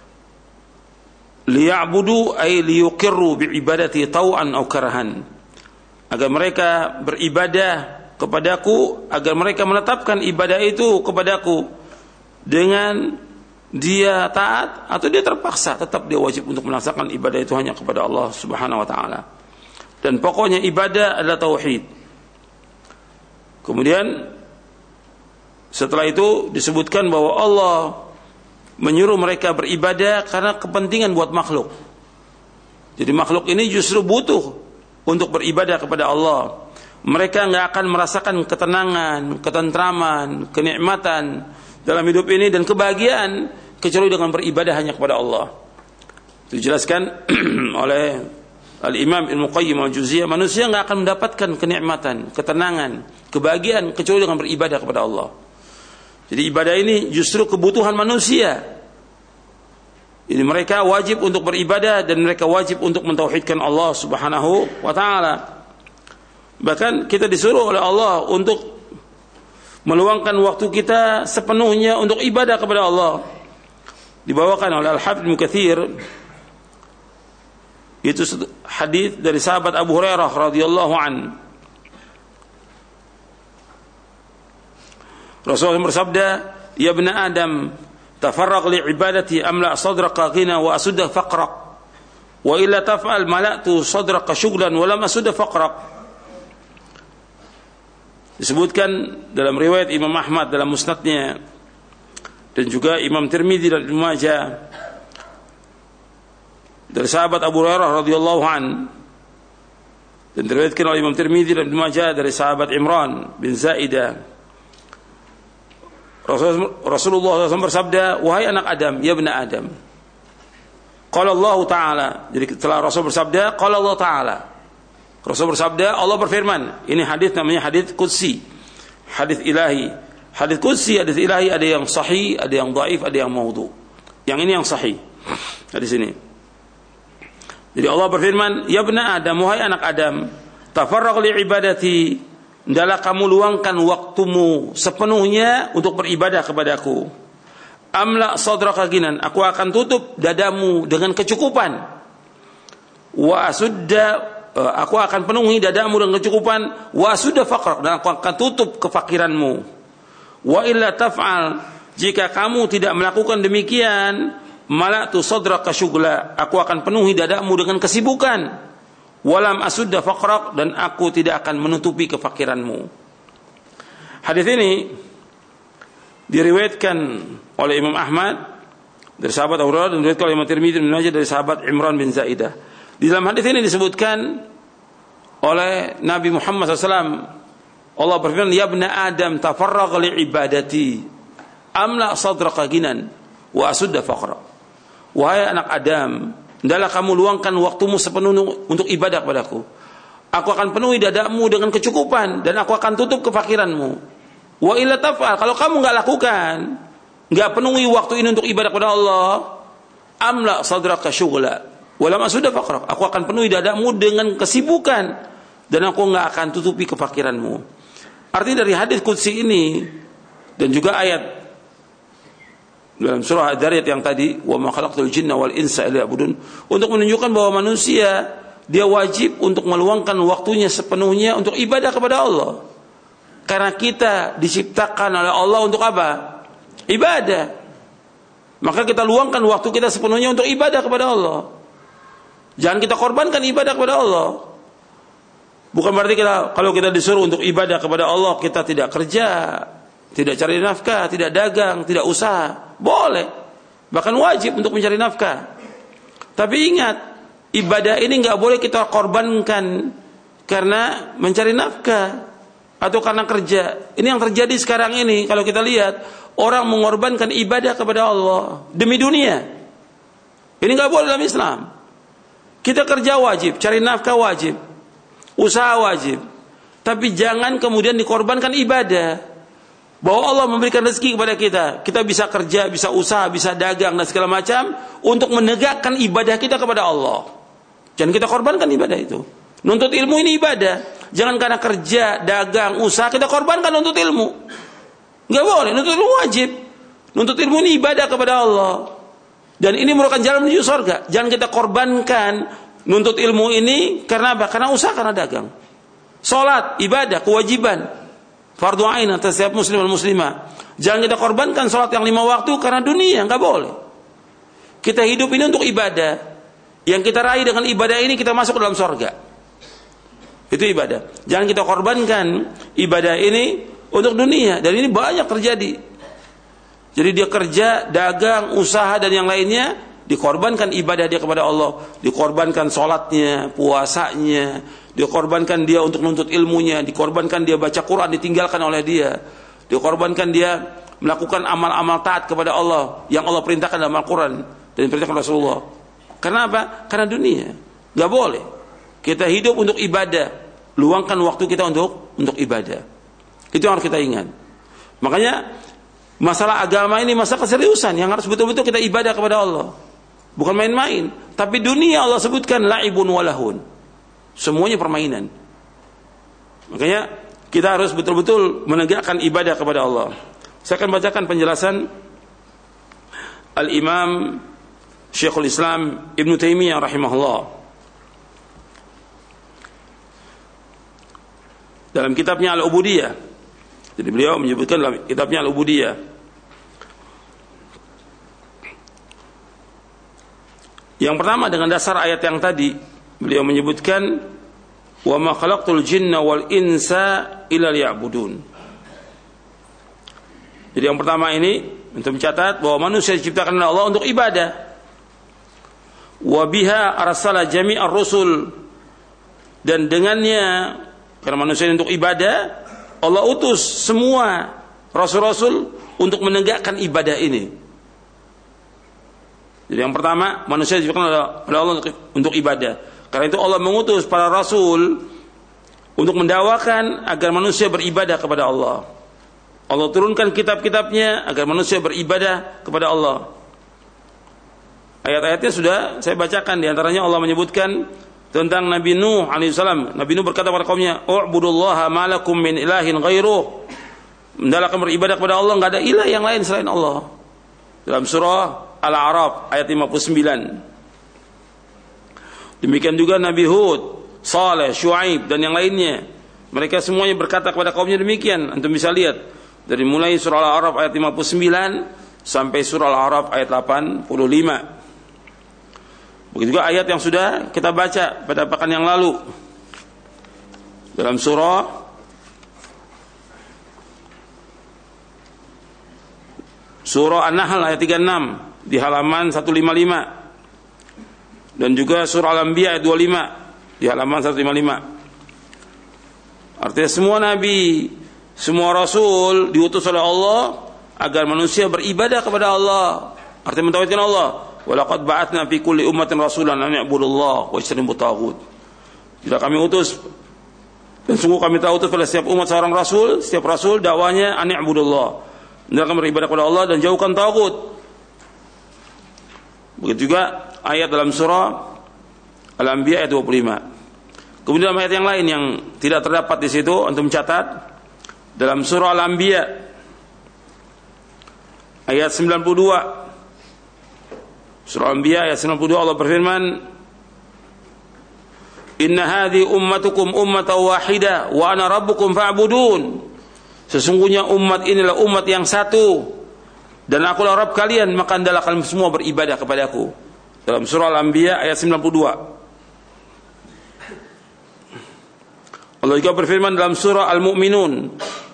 liya'budu ay liyuqirru bi'ibadati tau'an aw karahan, agar mereka beribadah kepadaku, agar mereka menetapkan ibadah itu kepadaku dengan dia taat atau dia terpaksa, tetap dia wajib untuk melaksanakan ibadah itu hanya kepada Allah Subhanahu wa taala. Dan pokoknya ibadah adalah tauhid. Kemudian setelah itu disebutkan bahwa Allah menyuruh mereka beribadah karena kepentingan buat makhluk. Jadi makhluk ini justru butuh untuk beribadah kepada Allah. Mereka nggak akan merasakan ketenangan, ketentraman, kenikmatan dalam hidup ini dan kebahagiaan kecuali dengan beribadah hanya kepada Allah. Itu dijelaskan oleh Al-Imam Ibnu Qayyim Al-Jauziyah, manusia nggak akan mendapatkan kenikmatan, ketenangan, kebahagiaan kecuali dengan beribadah kepada Allah. Jadi ibadah ini justru kebutuhan manusia. Jadi mereka wajib untuk beribadah dan mereka wajib untuk mentauhidkan Allah Subhanahu wa taala. Bahkan kita disuruh oleh Allah untuk meluangkan waktu kita sepenuhnya untuk ibadah kepada Allah. Dibawakan oleh Al-Hafidz Ibnu Katsir, itu hadis dari sahabat Abu Hurairah radhiyallahu an. Rasulullah bersabda, "Ya ibn Adam, tafarraq li ibadati amla sadraka ghina wa asudda faqrak. Wa illa taf'al mala'tu sadraka syughlan wa lam asudda faqrak." Disebutkan dalam riwayat Imam Ahmad dalam musnadnya dan juga Imam Tirmidzi dan Ibnu Majah dari sahabat Abu Hurairah radhiyallahu an, dan diriwayatkan oleh Imam Tirmidzi dan Ibnu Majah dari sahabat Imran bin Zaidah. Rasulullah SAW bersabda, "Wahai anak Adam, ya ibna Adam." Qala Allah Ta'ala. Jadi setelah Rasul bersabda, qala Allah Ta'ala. Rasul bersabda, Allah berfirman. Ini hadis namanya hadis qudsi, hadis ilahi. Hadis qudsi, hadis ilahi ada yang sahih, ada yang dhaif, ada yang maudhu. Yang ini yang sahih. Hadis ini. Jadi Allah berfirman, "Ya ibna Adam, wahai anak Adam, tafarraq li ibadati." Hendaklah kamu luangkan waktumu sepenuhnya untuk beribadah kepadaku. Amla sadraka ginan, aku akan tutup dadamu dengan kecukupan. Wa asudda, aku akan penuhi dadamu dengan kecukupan. Wa asudda faqrak, dan aku akan tutup kefakiranmu. Wa illa taf'al, jika kamu tidak melakukan demikian, mala'tu sadraka syughla, aku akan penuhi dadamu dengan kesibukan. Walam asudda faqrak, dan aku tidak akan menutupi kefakiranmu. Hadis ini diriwayatkan oleh Imam Ahmad dari sahabat Abu Hurairah dan diriwayatkan oleh Imam Tirmidzi dan Majah dari sahabat Imran bin Zaidah. Di dalam hadis ini disebutkan oleh Nabi Muhammad SAW, Allah berfirman, "Ya ibna Adam, tafarragh li ibadati, amla sadraka ginan wa asudda faqrak." Wahai anak Adam, hendaklah kamu luangkan waktumu sepenuhnya untuk ibadah kepadaku. Aku akan penuhi dadamu dengan kecukupan dan aku akan tutup kefakiranmu. Wa illa taf'al, kalau kamu enggak lakukan, enggak penuhi waktu ini untuk ibadah kepada Allah, amla sadraka syughla wa lam asudda faqrak, aku akan penuhi dadamu dengan kesibukan dan aku enggak akan tutupi kefakiranmu. Artinya dari hadis qudsi ini dan juga ayat dalam surah Ad-Dariyat yang tadi, wa ma khalaqtul jinna wal insa illa liya'budun, untuk menunjukkan bahwa manusia dia wajib untuk meluangkan waktunya sepenuhnya untuk ibadah kepada Allah. Karena kita diciptakan oleh Allah untuk apa? Ibadah. Maka kita luangkan waktu kita sepenuhnya untuk ibadah kepada Allah. Jangan kita korbankan ibadah kepada Allah. Bukan berarti kalau kita disuruh untuk ibadah kepada Allah kita tidak kerja, tidak cari nafkah, tidak dagang, tidak usaha. Boleh, bahkan wajib untuk mencari nafkah. Tapi ingat, ibadah ini nggak boleh kita korbankan karena mencari nafkah atau karena kerja. Ini yang terjadi sekarang ini. Kalau kita lihat, orang mengorbankan ibadah kepada Allah demi dunia. Ini nggak boleh dalam Islam. Kita kerja wajib, cari nafkah wajib, usaha wajib. Tapi jangan kemudian dikorbankan ibadah. Bahwa Allah memberikan rezeki kepada kita, kita bisa kerja, bisa usaha, bisa dagang dan segala macam untuk menegakkan ibadah kita kepada Allah. Jangan kita korbankan ibadah itu. Nuntut ilmu ini ibadah. Jangan karena kerja, dagang, usaha kita korbankan nuntut ilmu. Enggak boleh, nuntut ilmu wajib. Nuntut ilmu ini ibadah kepada Allah. Dan ini merupakan jalan menuju surga. Jangan kita korbankan nuntut ilmu ini karena apa? Karena usaha, karena dagang. Salat, ibadah, kewajiban. Fardu ain atas setiap muslim dan muslimah. Jangan kita korbankan salat yang 5 waktu karena dunia, enggak boleh. Kita hidup ini untuk ibadah. Yang kita raih dengan ibadah ini kita masuk ke dalam surga. Itu ibadah. Jangan kita korbankan ibadah ini untuk dunia. Dan ini banyak terjadi. Jadi dia kerja, dagang, usaha dan yang lainnya, dikorbankan ibadah dia kepada Allah, dikorbankan sholatnya, puasanya, dikorbankan dia untuk menuntut ilmunya, dikorbankan dia baca Quran, ditinggalkan oleh dia, dikorbankan dia melakukan amal-amal taat kepada Allah yang Allah perintahkan dalam Al-Quran dan diperintahkan Rasulullah. Karena apa? Karena dunia. Gak boleh. Kita hidup untuk ibadah, luangkan waktu kita untuk ibadah. Itu yang harus kita ingat. Makanya masalah agama ini masalah keseriusan yang harus betul-betul kita ibadah kepada Allah. Bukan main-main. Tapi dunia Allah sebutkan la'ibun walahun. Semuanya permainan. Makanya kita harus betul-betul menegakkan ibadah kepada Allah. Saya akan bacakan penjelasan Al-Imam Syekhul Islam Ibn Taimiyah rahimahullah dalam kitabnya Al-Ubudiyah. Jadi beliau menyebutkan dalam kitabnya Al-Ubudiyah, yang pertama dengan dasar ayat yang tadi beliau menyebutkan wa ma khalaqtul jinna wal insa illa liya'budun. Jadi yang pertama ini untuk mencatat bahwa manusia diciptakan oleh Allah untuk ibadah. Wa biha arsala jami'ar rusul, dan dengannya, karena manusia ini untuk ibadah, Allah utus semua rasul-rasul untuk menegakkan ibadah ini. Jadi yang pertama, manusia diciptakan oleh Allah untuk ibadah. Karena itu Allah mengutus para rasul untuk mendakwakan agar manusia beribadah kepada Allah. Allah turunkan kitab-kitabnya agar manusia beribadah kepada Allah. Ayat-ayatnya sudah saya bacakan. Di antaranya Allah menyebutkan tentang Nabi Nuh alaihissalam. Nabi Nuh berkata kepada kaumnya, "U'budullaha ma lakum min ilahin ghairuh." Hendaklah beribadah kepada Allah, enggak ada ilah yang lain selain Allah. Dalam surah Al-A'raf ayat 59. Demikian juga Nabi Hud, Saleh, Syuaib dan yang lainnya. Mereka semuanya berkata kepada kaumnya demikian. Antum bisa lihat dari mulai surah Al-A'raf ayat 59 sampai surah Al-A'raf ayat 85. Begitu juga ayat yang sudah kita baca pada pekan yang lalu dalam surah An-Nahl ayat 36 di halaman 155, dan juga surah Al-Anbiya ayat 25 di halaman 155. Artinya semua nabi, semua rasul diutus oleh Allah agar manusia beribadah kepada Allah. Artinya mentauhidkan Allah. Walaqad ba'atsna fi kulli ummatin rasulan an ya'budullaha wa yajtanibut taghut. Tidak kami utus, dan sungguh kami telah utus pada setiap umat seorang rasul. Setiap rasul dakwanya an ya'budullah, hendaklah beribadah kepada Allah dan jauhkan taghut. Begitu juga ayat dalam surah Al-Anbiya ayat 25. Kemudian dalam ayat yang lain yang tidak terdapat di situ, untuk mencatat dalam surah Al-Anbiya ayat 92. Surah Al-Anbiya ayat 92 Allah berfirman, "Inna hadhi ummatukum ummatan wahidah wa ana rabbukum fa'budun." Sesungguhnya umat inilah umat yang satu dan akulah Rabb kalian, maka hendaklah kalian semua beribadah kepadaku. Dalam surah Al-Anbiya ayat 92. Allah juga berfirman dalam surah Al-Mu'minun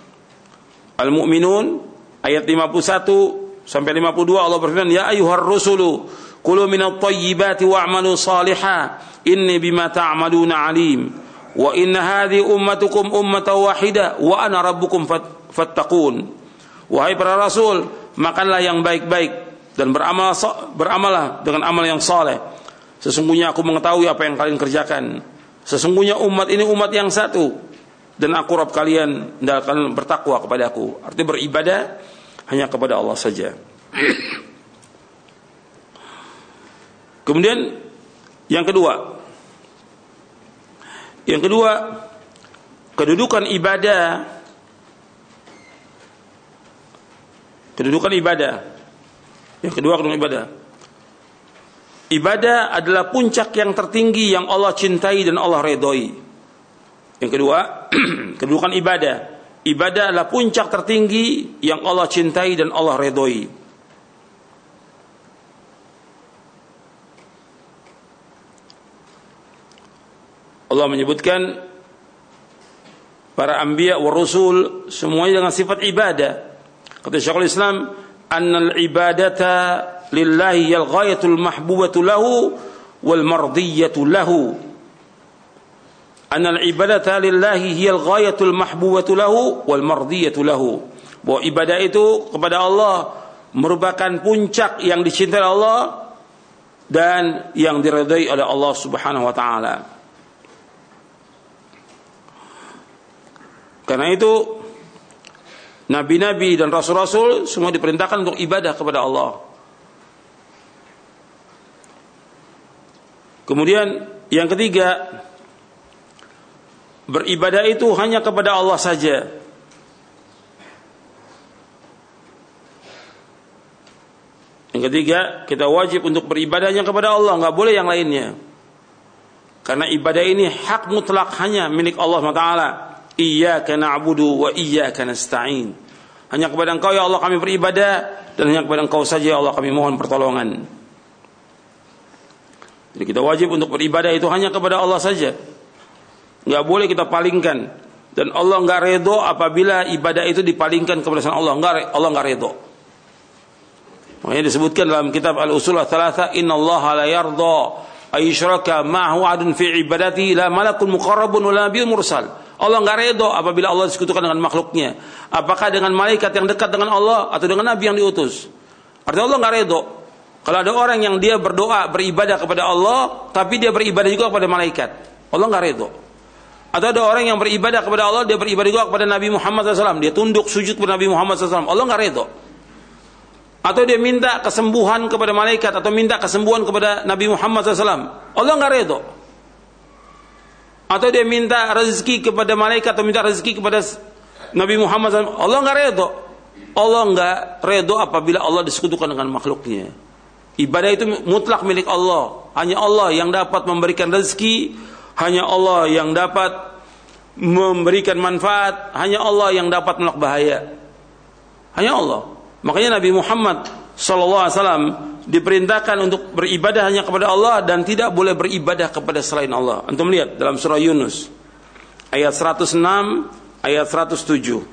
ayat 51 sampai 52 Allah berfirman, "Ya ayyuhar rusulu kulu minat thayyibati wa'malu salihah inni bima ta'maluna alim wa inna hadhi ummatukum ummatan wahidah wa ana rabbukum fattaqun." Wahai para rasul, makanlah yang baik-baik dan beramallah dengan amal yang saleh. Sesungguhnya aku mengetahui apa yang kalian kerjakan. Sesungguhnya umat ini umat yang satu dan aku Rabb kalian, dan kalian bertakwa kepada aku. Artinya beribadah hanya kepada Allah saja. Kemudian yang kedua, kedudukan ibadah. Yang kedua, kedudukan ibadah. Ibadah adalah puncak yang tertinggi yang Allah cintai dan Allah redhoi. Yang kedua, kedudukan ibadah. Ibadah adalah puncak tertinggi yang Allah cintai dan Allah redhoi. Allah menyebutkan para anbiya wa rusul semuanya dengan sifat ibadah. Kata Syekhul Islam, annal ibadata lillahi yal ghayatul mahbubatu lahu wal mardiyatu lahu. Annal ibadata lillahi hiyal ghayatul mahbubatu lahu wal mardiyatu lahu. Bahwa ibadah itu kepada Allah merupakan puncak yang dicintai Allah dan yang diridai oleh Allah Subhanahu wa taala. Karena itu nabi-nabi dan rasul-rasul semua diperintahkan untuk ibadah kepada Allah. Kemudian yang ketiga, beribadah itu hanya kepada Allah saja. Yang ketiga, kita wajib untuk beribadahnya kepada Allah, enggak boleh yang lainnya. Karena ibadah ini hak mutlak hanya milik Allah SWT. Iyyaka na'budu wa iyyaka nasta'in. Hanya kepada Engkau ya Allah kami beribadah, dan hanya kepada Engkau saja ya Allah kami mohon pertolongan. Jadi kita wajib untuk beribadah itu hanya kepada Allah saja. Enggak boleh kita palingkan. Dan Allah enggak redho apabila ibadah itu dipalingkan kepada selain Allah. Allah enggak redho. Makanya disebutkan dalam kitab Al-Usul Ats-Tsalatsa, innallaha la yardha ayyushraka ma'ahu 'adun fi ibadati la malakun muqarrabun wa la nabiyyun mursal. Allah enggak redho apabila Allah disekutukan dengan makhluknya. Apakah dengan malaikat yang dekat dengan Allah atau dengan nabi yang diutus. Artinya Allah enggak redho kalau ada orang yang dia berdoa, beribadah kepada Allah, tapi dia beribadah juga kepada malaikat. Allah enggak redho. Atau ada orang yang beribadah kepada Allah, dia beribadah juga kepada Nabi Muhammad SAW. Dia tunduk sujud kepada Nabi Muhammad SAW. Allah enggak redho. Atau dia minta kesembuhan kepada malaikat, atau minta kesembuhan kepada Nabi Muhammad SAW. Allah enggak redho. Atau dia minta rezeki kepada malaikat, atau minta rezeki kepada Nabi Muhammad SAW. Allah enggak redho. Allah enggak redho apabila Allah disekutukan dengan makhluknya. Ibadah itu mutlak milik Allah. Hanya Allah yang dapat memberikan rezeki, hanya Allah yang dapat memberikan manfaat, hanya Allah yang dapat menolak bahaya. Hanya Allah. Makanya Nabi Muhammad SAW diperintahkan untuk beribadah hanya kepada Allah dan tidak boleh beribadah kepada selain Allah. Antum lihat dalam surah Yunus ayat 106, ayat 107.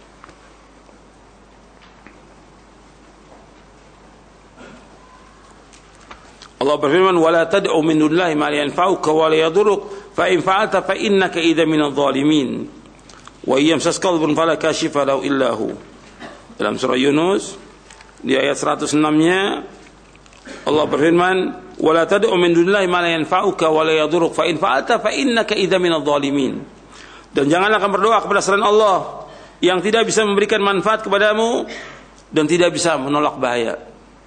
Allah berfirman, "Wala tad'u min dunillahi ma la yanfa'uka wa la yadurruk, fa in fa'alta fa innaka idza minadh dhalimin. Wa yamsaska dhurrun fala kashifa lahu illa hu." Dalam surah Yunus di ayat 106-nya Allah berfirman, "Wala tad'u min dunillahi ma la yanfa'uka wa la yadurruk, fa in fa'alta fa innaka idza minadh dhalimin." Dan janganlah kamu berdoa kepada selain Allah yang tidak bisa memberikan manfaat kepadamu dan tidak bisa menolak bahaya.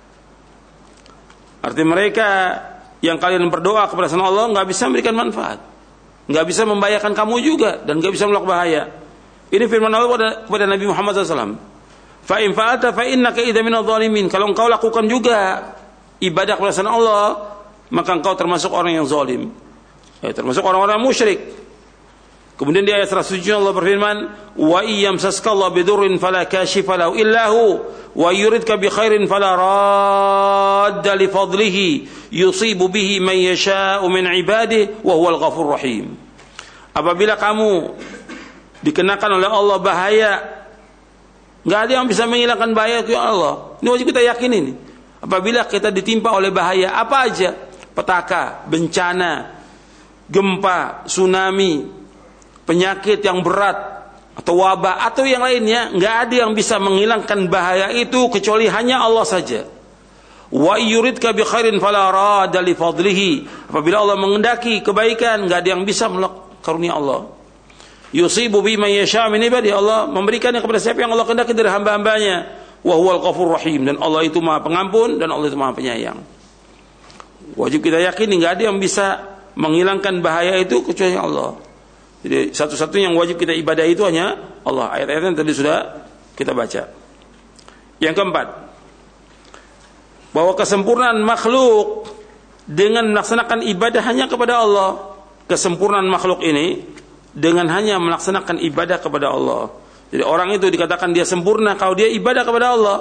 Artinya mereka yang kalian berdoa kepada selain Allah enggak bisa memberikan manfaat, enggak bisa membahayakan kamu juga, dan enggak bisa menolak bahaya. Ini firman Allah kepada Nabi Muhammad SAW. Fa in fa'alta fa innaka idza minadh dhalimin. Kalau engkau lakukan juga ibadah kepada selain Allah, maka engkau termasuk orang yang zalim. Termasuk orang-orang musyrik. Kemudian di ayat 107 Allah berfirman, "Wa iyyamsaska Allah bidurrin fala kashifa lahu illa hu, wa yuridka bi khairin fala radda li fadlihi, yusibu bihi man yasha'u min ibadihi wa huwal ghafurur rahim." Apabila kamu dikenakan oleh Allah bahaya, enggak ada yang bisa menghilangkan bahaya itu Allah. Ini wajib kita yakini ini. Apabila kita ditimpa oleh bahaya apa aja, petaka, bencana, gempa, tsunami, penyakit yang berat atau wabah atau yang lainnya, enggak ada yang bisa menghilangkan bahaya itu kecuali hanya Allah saja. Wa yuridka bi khairin fala radda li fadlihi. Apabila Allah mengendaki kebaikan, enggak ada yang bisa menolak karunia Allah. Yusibu bi man yasha' min ibadi. Allah memberikannya kepada siapa yang Allah kehendaki dari hamba-hambanya. Wa huwal ghafurur rahim. Dan Allah itu Maha Pengampun dan Allah itu Maha Penyayang. Wajib kita yakini enggak ada yang bisa menghilangkan bahaya itu kecuali Allah. Jadi satu-satunya yang wajib kita ibadah itu hanya Allah. Ayat-ayatnya tadi sudah kita baca. Yang keempat, bahwa kesempurnaan makhluk dengan melaksanakan ibadah hanya kepada Allah. Kesempurnaan makhluk ini dengan hanya melaksanakan ibadah kepada Allah. Jadi orang itu dikatakan dia sempurna kalau dia ibadah kepada Allah.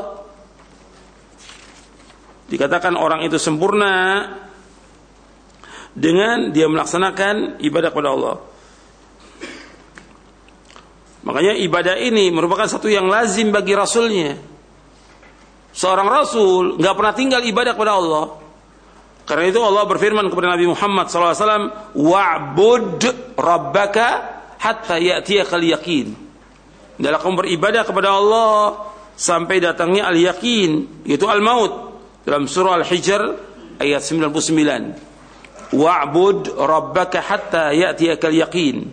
Dikatakan orang itu sempurna dengan dia melaksanakan ibadah kepada Allah. Makanya ibadah ini merupakan satu yang lazim bagi Rasulnya. Seorang Rasul nggak pernah tinggal ibadah kepada Allah. Karena itu Allah berfirman kepada Nabi Muhammad SAW, wa'bud rabbaka hatta ya'tiyakal yaqin. Dalam kamu beribadah kepada Allah sampai datangnya al-yaqin, yaitu al-maut. Dalam surah Al-Hijr ayat 99. Wa'bud rabbaka hatta ya'tiyakal yaqin.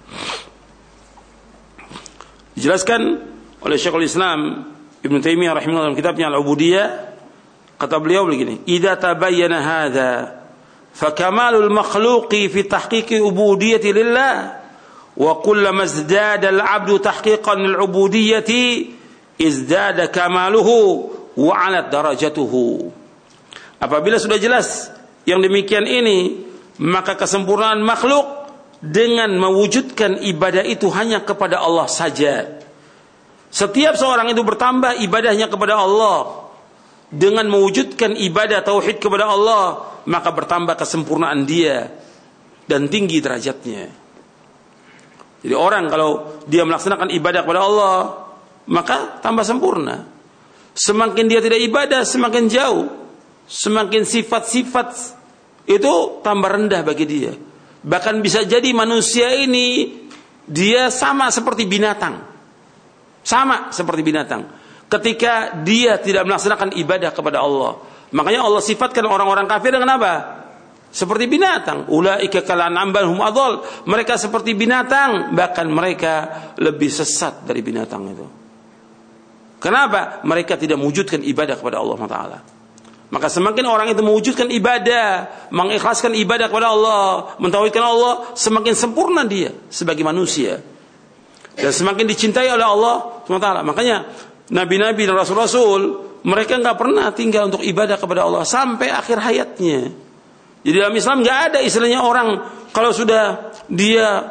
Dijelaskan oleh Syekhul Islam Ibnu Taimiyah rahimahullah dalam kitabnya Al-Ubudiyah, kata beliau begini, idza tabayyana hadza fa kamalul makhluqi fi tahqiqi ubudiyyati lillah wa kullama izdada al-'abdu tahqiqan lil-ubudiyyati izdada kamaluhu wa 'alat darajatuhu. Apabila sudah jelas yang demikian ini, maka kesempurnaan makhluk dengan mewujudkan ibadah itu hanya kepada Allah saja. Setiap seorang itu bertambah ibadahnya kepada Allah dengan mewujudkan ibadah tauhid kepada Allah, maka bertambah kesempurnaan dia dan tinggi derajatnya. Jadi orang kalau dia melaksanakan ibadah kepada Allah, maka tambah sempurna. Semakin dia tidak ibadah, semakin jauh, semakin sifat-sifat itu tambah rendah bagi dia. Bahkan bisa jadi manusia ini dia sama seperti binatang. Sama seperti binatang. Ketika dia tidak melaksanakan ibadah kepada Allah. Makanya Allah sifatkan orang-orang kafir dengan apa? Seperti binatang. Ulaika kal an'am bal hum adall. Mereka seperti binatang, bahkan mereka lebih sesat dari binatang itu. Kenapa? Mereka tidak mewujudkan ibadah kepada Allah Taala. Maka semakin orang itu mewujudkan ibadah, mengikhlaskan ibadah kepada Allah, mentauhidkan Allah, semakin sempurna dia sebagai manusia. Dan semakin dicintai oleh Allah SWT. Makanya nabi-nabi dan rasul-rasul, mereka nggak pernah tinggal untuk ibadah kepada Allah sampai akhir hayatnya. Jadi dalam Islam nggak ada istilahnya orang kalau sudah dia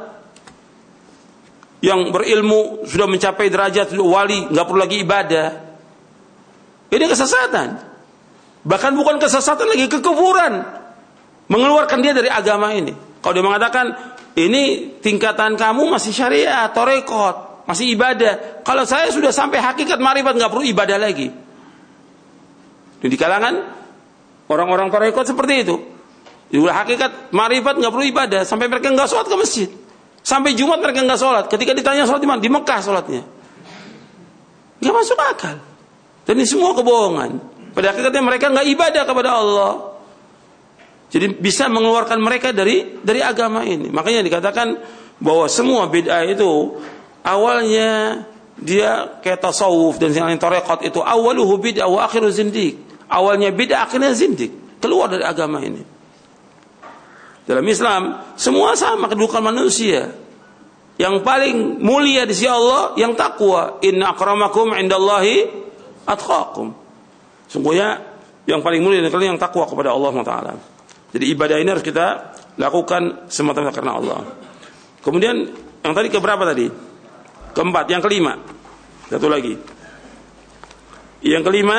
yang berilmu sudah mencapai derajat wali nggak perlu lagi ibadah. Ini kesesatan. Bahkan bukan kesesatan lagi, kekufuran. Mengeluarkan dia dari agama ini. Kalau dia mengatakan ini tingkatan kamu masih syariat, tarekat, masih ibadah. Kalau saya sudah sampai hakikat marifat nggak perlu ibadah lagi. Di kalangan orang-orang tarekat seperti itu. Di hakikat marifat nggak perlu ibadah, sampai mereka nggak sholat ke masjid. Sampai Jumat mereka nggak sholat. Ketika ditanya sholat di mana? Di Mekah sholatnya. Nggak masuk akal. Dan ini semua kebohongan. Pada hakikatnya mereka nggak ibadah kepada Allah. Jadi bisa mengeluarkan mereka dari agama ini. Makanya dikatakan bahwa semua bid'ah itu awalnya dia kayak tasawuf dan yang lain tarekat itu awaluhu bid'ah wa akhiru zindik. Awalnya bid'ah, akhirnya zindik. Keluar dari agama ini. Dalam Islam semua sama kedudukan manusia. Yang paling mulia di sisi Allah yang takwa. Inna akramakum indallahi atqakum. Sungguhnya yang paling mulia adalah yang takwa kepada Allah Taala. Jadi ibadah ini harus kita lakukan semata-mata karena Allah. Kemudian yang tadi keberapa tadi? Keempat, yang kelima. Satu lagi. Yang kelima,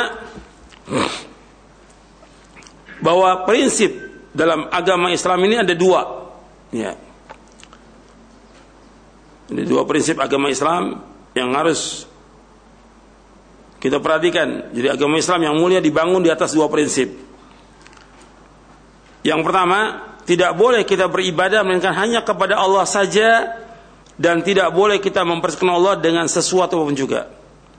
bahwa prinsip dalam agama Islam ini ada dua. Ya. Ini dua prinsip agama Islam yang harus kita perhatikan. Jadi agama Islam yang mulia dibangun di atas dua prinsip. Yang pertama, tidak boleh kita beribadah melainkan hanya kepada Allah saja, dan tidak boleh kita mempersekutukan Allah dengan sesuatu apapun juga.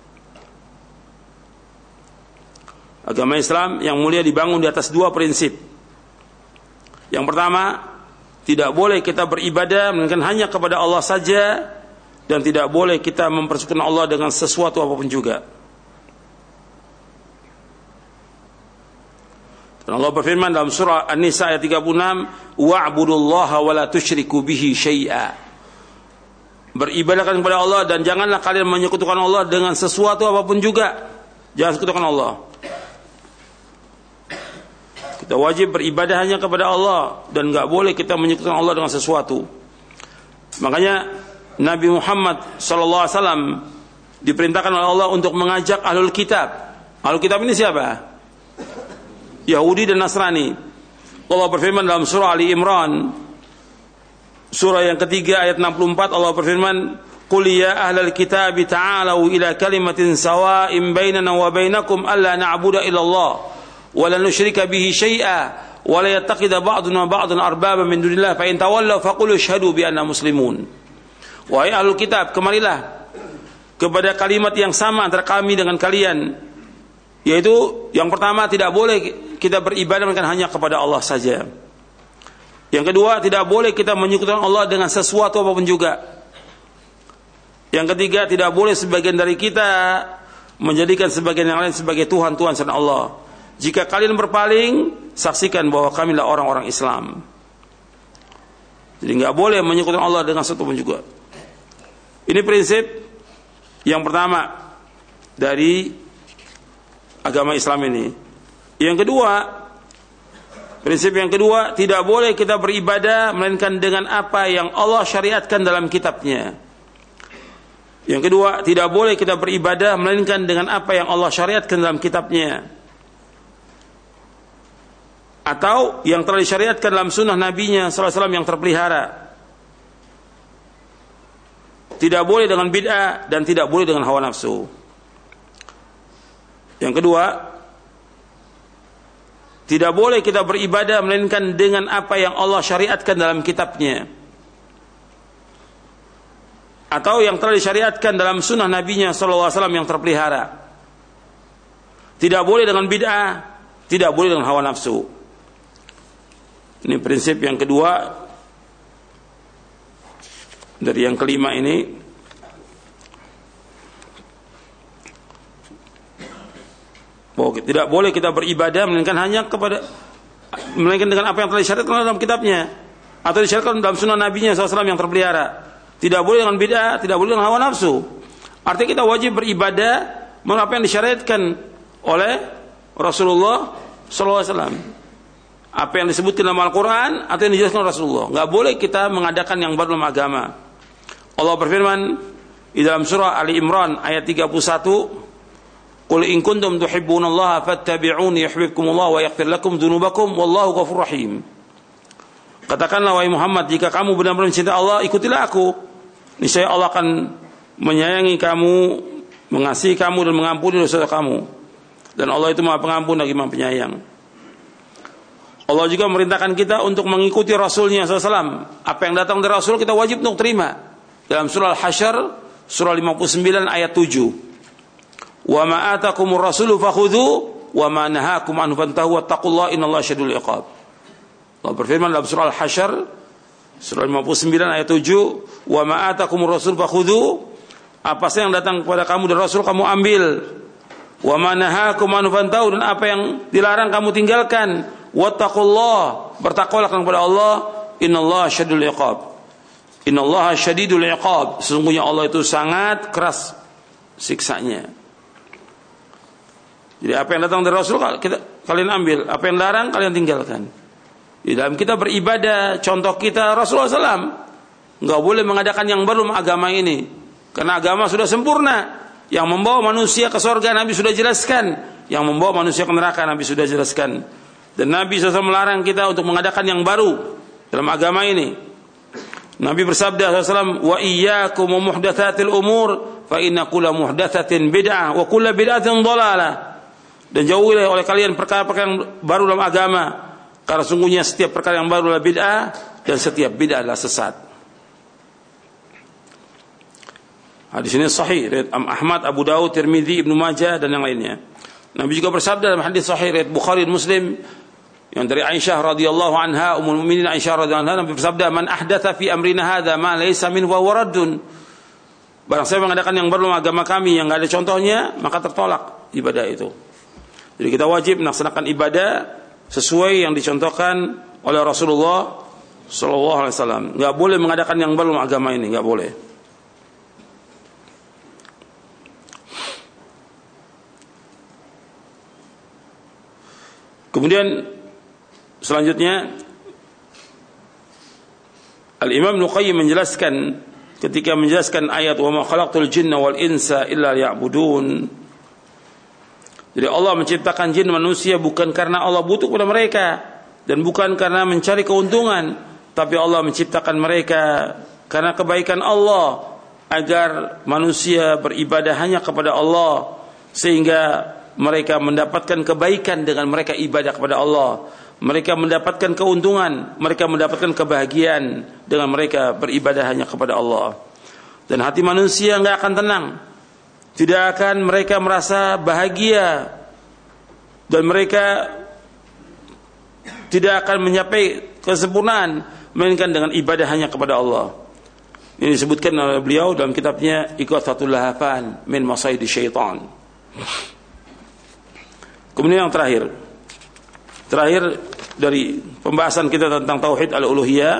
Agama Islam yang mulia dibangun di atas dua prinsip. Yang pertama, tidak boleh kita beribadah melainkan hanya kepada Allah saja, dan tidak boleh kita mempersekutukan Allah dengan sesuatu apapun juga. Dan Allah berfirman dalam surah An-Nisa ayat 36, wa'budullaha wa la tusyriku bihi syai'a. Beribadahkan kepada Allah dan janganlah kalian menyekutukan Allah dengan sesuatu apapun juga. Jangan sekutukan Allah. Kita wajib beribadah hanya kepada Allah dan enggak boleh kita menyekutukan Allah dengan sesuatu. Makanya Nabi Muhammad sallallahu alaihi wasallam diperintahkan oleh Allah untuk mengajak ahlul kitab. Ahlul kitab ini siapa? Yahudi dan Nasrani. Allah berfirman dalam surah Ali Imran, surah yang ketiga ayat 64, Allah berfirman, Qul ya ahlal kitab ta'alu ila kalimatin sawa'in bainana wa bainakum alla na'budu illa Allah wa la nusyrika bihi syai'a wa la yattakhidha ba'duna ba'dan arbaba min dunillah fa in tawallaw faqulu asyhadu bi anna muslimun. Wahai ahlul kitab, kemarilah kepada kalimat yang sama antara kami dengan kalian, yaitu yang pertama, tidak boleh kita beribadah melainkan hanya kepada Allah saja. Yang kedua, tidak boleh kita menyekutukan Allah dengan sesuatu apapun juga. Yang ketiga, tidak boleh sebagian dari kita menjadikan sebagian yang lain sebagai Tuhan-Tuhan selain Allah. Jika kalian berpaling, saksikan bahwa kamilah orang-orang Islam. Jadi nggak boleh menyekutukan Allah dengan sesuatu pun juga. Ini prinsip yang pertama dari agama Islam ini. Yang kedua, prinsip yang kedua, tidak boleh kita beribadah melainkan dengan apa yang Allah syariatkan dalam kitabnya. Yang kedua, tidak boleh kita beribadah melainkan dengan apa yang Allah syariatkan dalam kitabnya, atau yang telah disyariatkan dalam sunnah Nabi-Nya sallallahu alaihi wasallam yang terpelihara. Tidak boleh dengan bid'ah dan tidak boleh dengan hawa nafsu. Yang kedua, tidak boleh kita beribadah melainkan dengan apa yang Allah syariatkan dalam kitabnya, atau yang telah disyariatkan dalam sunnah Nabi-Nya sallallahu alaihi wasallam yang terpelihara. Tidak boleh dengan bid'ah, tidak boleh dengan hawa nafsu. Ini prinsip yang kedua dari yang kelima ini. Bahwa tidak boleh kita beribadah melainkan dengan apa yang telah disyariatkan dalam kitabnya atau disyariatkan dalam sunnah Nabi-Nya SAW yang terpelihara. Tidak boleh dengan bid'ah, tidak boleh dengan hawa nafsu. Artinya kita wajib beribadah menurut apa yang disyariatkan oleh Rasulullah SAW. Apa yang disebutkan dalam Al-Quran atau yang dijelaskan oleh Rasulullah. Nggak boleh kita mengadakan yang baru dalam agama. Allah berfirman di dalam surah Ali Imran ayat 31, Qul in kuntum tuhibbunallaha fattabi'uni yuhibbukumullah wa yaghfir lakum dzunubakum wallahu ghafurur rahim. Katakanlah wahai Muhammad, jika kamu benar-benar mencintai Allah, ikutilah aku. Niscaya Allah akan menyayangi kamu, mengasihi kamu dan mengampuni dosa kamu. Dan Allah itu Maha Pengampun lagi Maha Penyayang. Allah juga merintahkan kita untuk mengikuti Rasulnya SAW. Apa yang datang dari Rasul kita wajib untuk terima. Dalam surah Al-Hasyr, surah 59 ayat 7. Wa ma atakumur rasulu fakhudhu wa ma nahakum anhu fantahu wattaqullaha innallaha syadidul iqab. Allah berfirman dalam surah Al-Hasyr, surah 59 ayat 7, wa ma atakumur rasul fakhudhu, apa saja yang datang kepada kamu dari Rasul kamu ambil. Wa ma nahakum anhu fantahu, dan apa yang dilarang kamu tinggalkan. Wattaqullah, bertakwalah kepada Allah, innallaha syadidul iqab. Innallaha syadidul iqab, sesungguhnya Allah itu sangat keras siksanya. Jadi apa yang datang dari Rasul kalian ambil, apa yang larang kalian tinggalkan. Di dalam kita beribadah, contoh kita Rasulullah SAW. Enggak boleh mengadakan yang baru agama ini, karena agama sudah sempurna. Yang membawa manusia ke surga Nabi sudah jelaskan, yang membawa manusia ke neraka Nabi sudah jelaskan. Dan Nabi SAW melarang kita untuk mengadakan yang baru dalam agama ini. Nabi bersabda SAW, wa iyyakum wa muhdatsatil umur fa inna kulla muhdatsatin bid'ah wa kulla bid'atin dhalalah. Dan jauhilah oleh kalian perkara-perkara yang baru dalam agama, karena sungguhnya setiap perkara yang baru adalah bid'ah dan setiap bid'ah adalah sesat. Hadis ini sahih riwayat Ahmad, Abu Daud, Tirmidzi, Ibnu Majah dan yang lainnya. Nabi juga bersabda dalam hadis sahih riwayat Bukhari dan Muslim yang dari Aisyah radhiyallahu anha, ummul mukminin Aisyah radhiyallahu anha, Nabi bersabda, "Man ahdatsa fi amrina hadza ma laysa min wa raddun." Barang siapa mengadakan yang baru dalam agama kami yang enggak ada contohnya, maka tertolak ibadah itu. Jadi kita wajib melaksanakan ibadah sesuai yang dicontohkan oleh Rasulullah sallallahu alaihi wasallam. Enggak boleh mengadakan yang baru dalam agama ini, enggak boleh. Kemudian selanjutnya Al-Imam Ibnu Qayyim menjelaskan ketika menjelaskan ayat wa ma khalaqtul jinna wal insa illa liya'budun. Jadi Allah menciptakan jin manusia bukan karena Allah butuh kepada mereka dan bukan karena mencari keuntungan, tapi Allah menciptakan mereka karena kebaikan Allah agar manusia beribadah hanya kepada Allah, sehingga mereka mendapatkan kebaikan dengan mereka ibadah kepada Allah. Mereka mendapatkan keuntungan, mereka mendapatkan kebahagiaan dengan mereka beribadah hanya kepada Allah. Dan hati manusia enggak akan tenang, tidak akan mereka merasa bahagia, dan mereka tidak akan mencapai kesempurnaan melainkan dengan ibadah hanya kepada Allah. Ini disebutkan oleh beliau dalam kitabnya Iqathatul Lahafan min Masaidi Syaitan. Kemudian yang terakhir dari pembahasan kita tentang tauhid al-uluhiyah,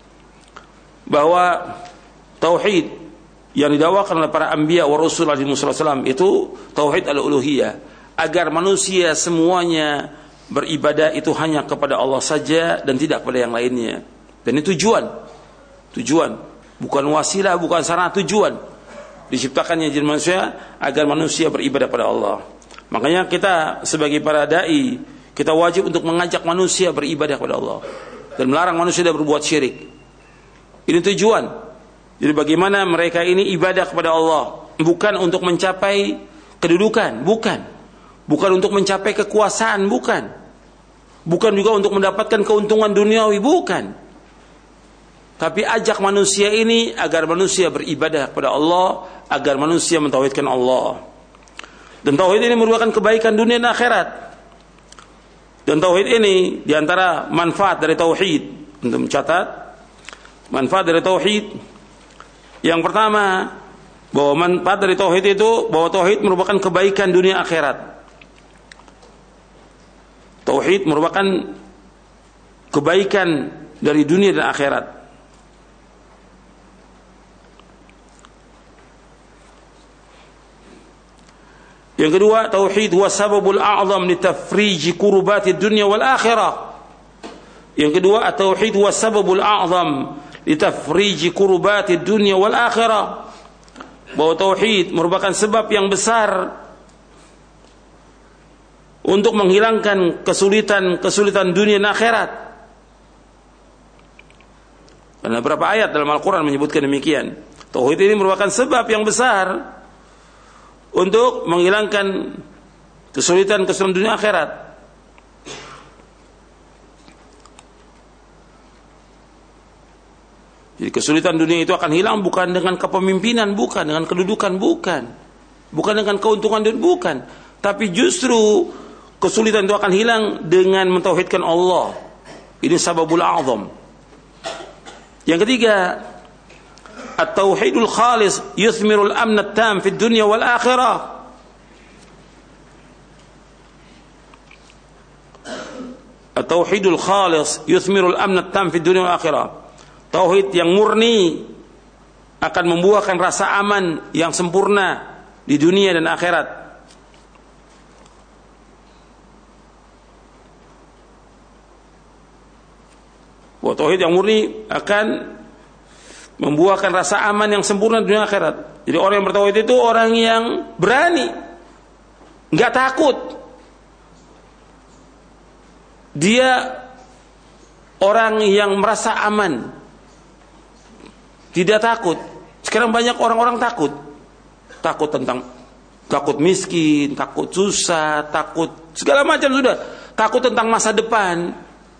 bahwa tauhid yang didakwakan oleh para anbiya wa rasul alaihi wasallam itu tauhid al-uluhiyah, agar manusia semuanya beribadah itu hanya kepada Allah saja dan tidak kepada yang lainnya. Dan itu tujuan, bukan wasilah, bukan sarana, tujuan diciptakannya jin manusia agar manusia beribadah pada Allah. Makanya kita sebagai para dai, kita wajib untuk mengajak manusia beribadah kepada Allah dan melarang manusia dari berbuat syirik. Ini tujuan. Jadi bagaimana mereka ini ibadah kepada Allah, bukan untuk mencapai kedudukan, bukan untuk mencapai kekuasaan, bukan juga untuk mendapatkan keuntungan duniawi, bukan. Tapi ajak manusia ini agar manusia beribadah kepada Allah, agar manusia mentauhidkan Allah. Dan tauhid ini merupakan kebaikan dunia dan akhirat. Dan tauhid ini diantara manfaat dari tauhid, untuk mencatat manfaat dari tauhid. Yang pertama, bahwa manfaat dari tauhid itu, bahwa tauhid merupakan kebaikan dunia akhirat. Tauhid merupakan kebaikan dari dunia dan akhirat. Yang kedua, tauhid huwa sababul a'zam li tafriji kurbatid dunya wal akhirah. Yang kedua, at-tauhid huwa sababul a'zam li tafriji kurbatid dunya wal akhirah. Bahwa tauhid merupakan sebab yang besar untuk menghilangkan kesulitan dunia dan akhirat. Karena beberapa ayat dalam Al-Quran menyebutkan demikian. Tauhid ini merupakan sebab yang besar untuk menghilangkan kesulitan dunia akhirat. Jadi kesulitan dunia itu akan hilang bukan dengan kepemimpinan, bukan dengan kedudukan, bukan dengan keuntungan, bukan. Tapi justru kesulitan itu akan hilang dengan mentauhidkan Allah. Ini sababul a'zam. Yang ketiga, at-tauhidul khalis yuthmirul amn at-tam fid dunya wal akhirah. At-tauhidul khalis yuthmirul amn at-tam fid dunya wal akhirah. Tauhid yang murni akan membuahkan rasa aman yang sempurna di dunia dan akhirat. Bahwa tauhid yang murni akan membuahkan rasa aman yang sempurna di dunia akhirat. Jadi orang yang bertauhid itu orang yang berani, nggak takut. Dia orang yang merasa aman, tidak takut. Sekarang banyak orang-orang takut miskin, takut susah, takut segala macam sudah, takut tentang masa depan.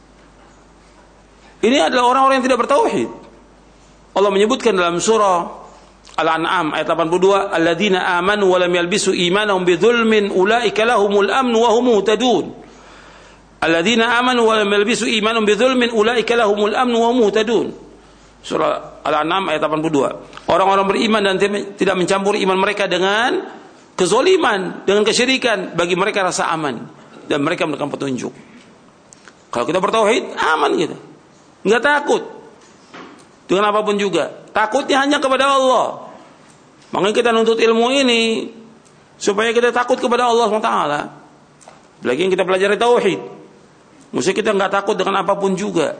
Ini adalah orang-orang yang tidak bertauhid. Allah menyebutkan dalam surah Al-An'am ayat 82, alladzina amanu wa lam yalbisu imanahum bidzulmin ulaika lahumul amn wa hum muhtadun. Alladzina amanu wa lam yalbisu imanahum bidzulmin ulaika lahumul amn wa hum muhtadun. Surah Al-An'am ayat 82. Orang-orang beriman dan tidak mencampuri iman mereka dengan kezaliman, dengan kesyirikan, bagi mereka rasa aman dan mereka mendapatkan petunjuk. Kalau kita bertauhid, aman kita. Enggak takut dengan apapun juga. Takutnya hanya kepada Allah. Makanya kita nuntut ilmu ini supaya kita takut kepada Allah SWT. Lagi yang kita pelajari tauhid, mesti kita enggak takut dengan apapun juga.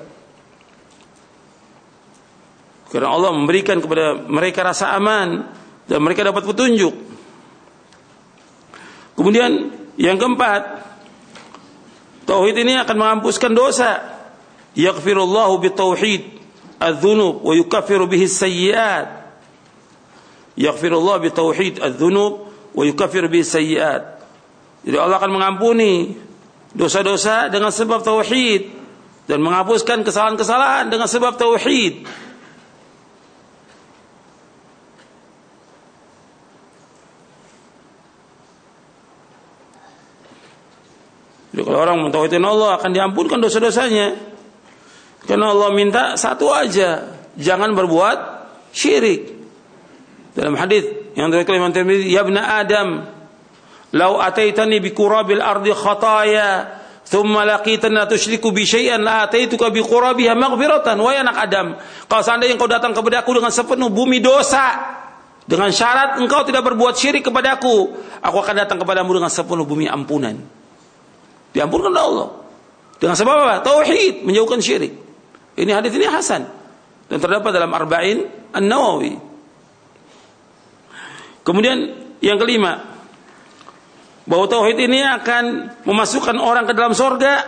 Karena Allah memberikan kepada mereka rasa aman dan mereka dapat petunjuk. Kemudian yang keempat, tauhid ini akan menghapuskan dosa. Yaghfirullahu bitauhid adz-dzunub wa yukaffiru bihi as-sayyi'at. yaghfirullah bi tauhid adz-dzunub wa yukaffir bi sayyi'at. Jadi Allah akan mengampuni dosa-dosa dengan sebab tauhid dan menghapuskan kesalahan-kesalahan dengan sebab tauhid. Jadi kalau orang mentauhidkan Allah akan diampunkan dosa-dosanya. Karena Allah minta satu aja, jangan berbuat syirik. Dalam hadis yang diriwayatkan Imam Tirmidzi, "Ya ibna Adam, law ataitani bi qurabil ardi khataaya, thumma laqitani tusyriku bi syai'an la ataituka bi qurabiha maghfiratan." Wahai anak Adam, kalau seandainya engkau datang kepada aku dengan sepenuh bumi dosa, dengan syarat engkau tidak berbuat syirik kepadaku, aku akan datang kepadamu dengan sepenuh bumi ampunan. Diampunkan oleh Allah. Dengan sebab apa? Tauhid, menjauhkan syirik. Ini hadis ini hasan dan terdapat dalam Arba'in An-Nawawi. Kemudian yang kelima, bahwa tauhid ini akan memasukkan orang ke dalam surga.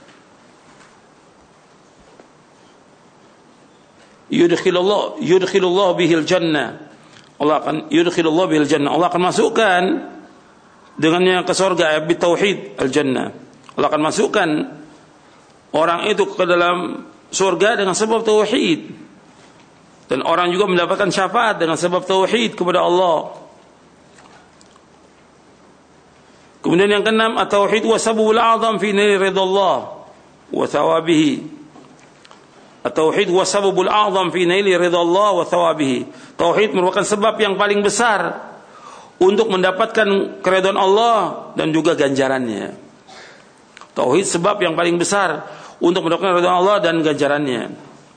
Yudkhilullah bihil jannah. Allah akan yudkhilullah bihil jannah. Allah akan masukkan dengannya ke surga bi tauhid al-jannah. Allah akan masukkan orang itu ke dalam surga dengan sebab tauhid. Dan orang juga mendapatkan syafaat dengan sebab tauhid kepada Allah. Kemudian yang keenam, at-tauhid wa sababul a'zam fi nail ridallah wa thawabihi. At-tauhid wa sababul a'zam fi nail ridallah wa thawabihi. Tauhid merupakan sebab yang paling besar untuk mendapatkan keridhaan Allah dan juga ganjarannya. Tauhid sebab yang paling besar untuk mendapatkan ridha Allah dan ganjarannya.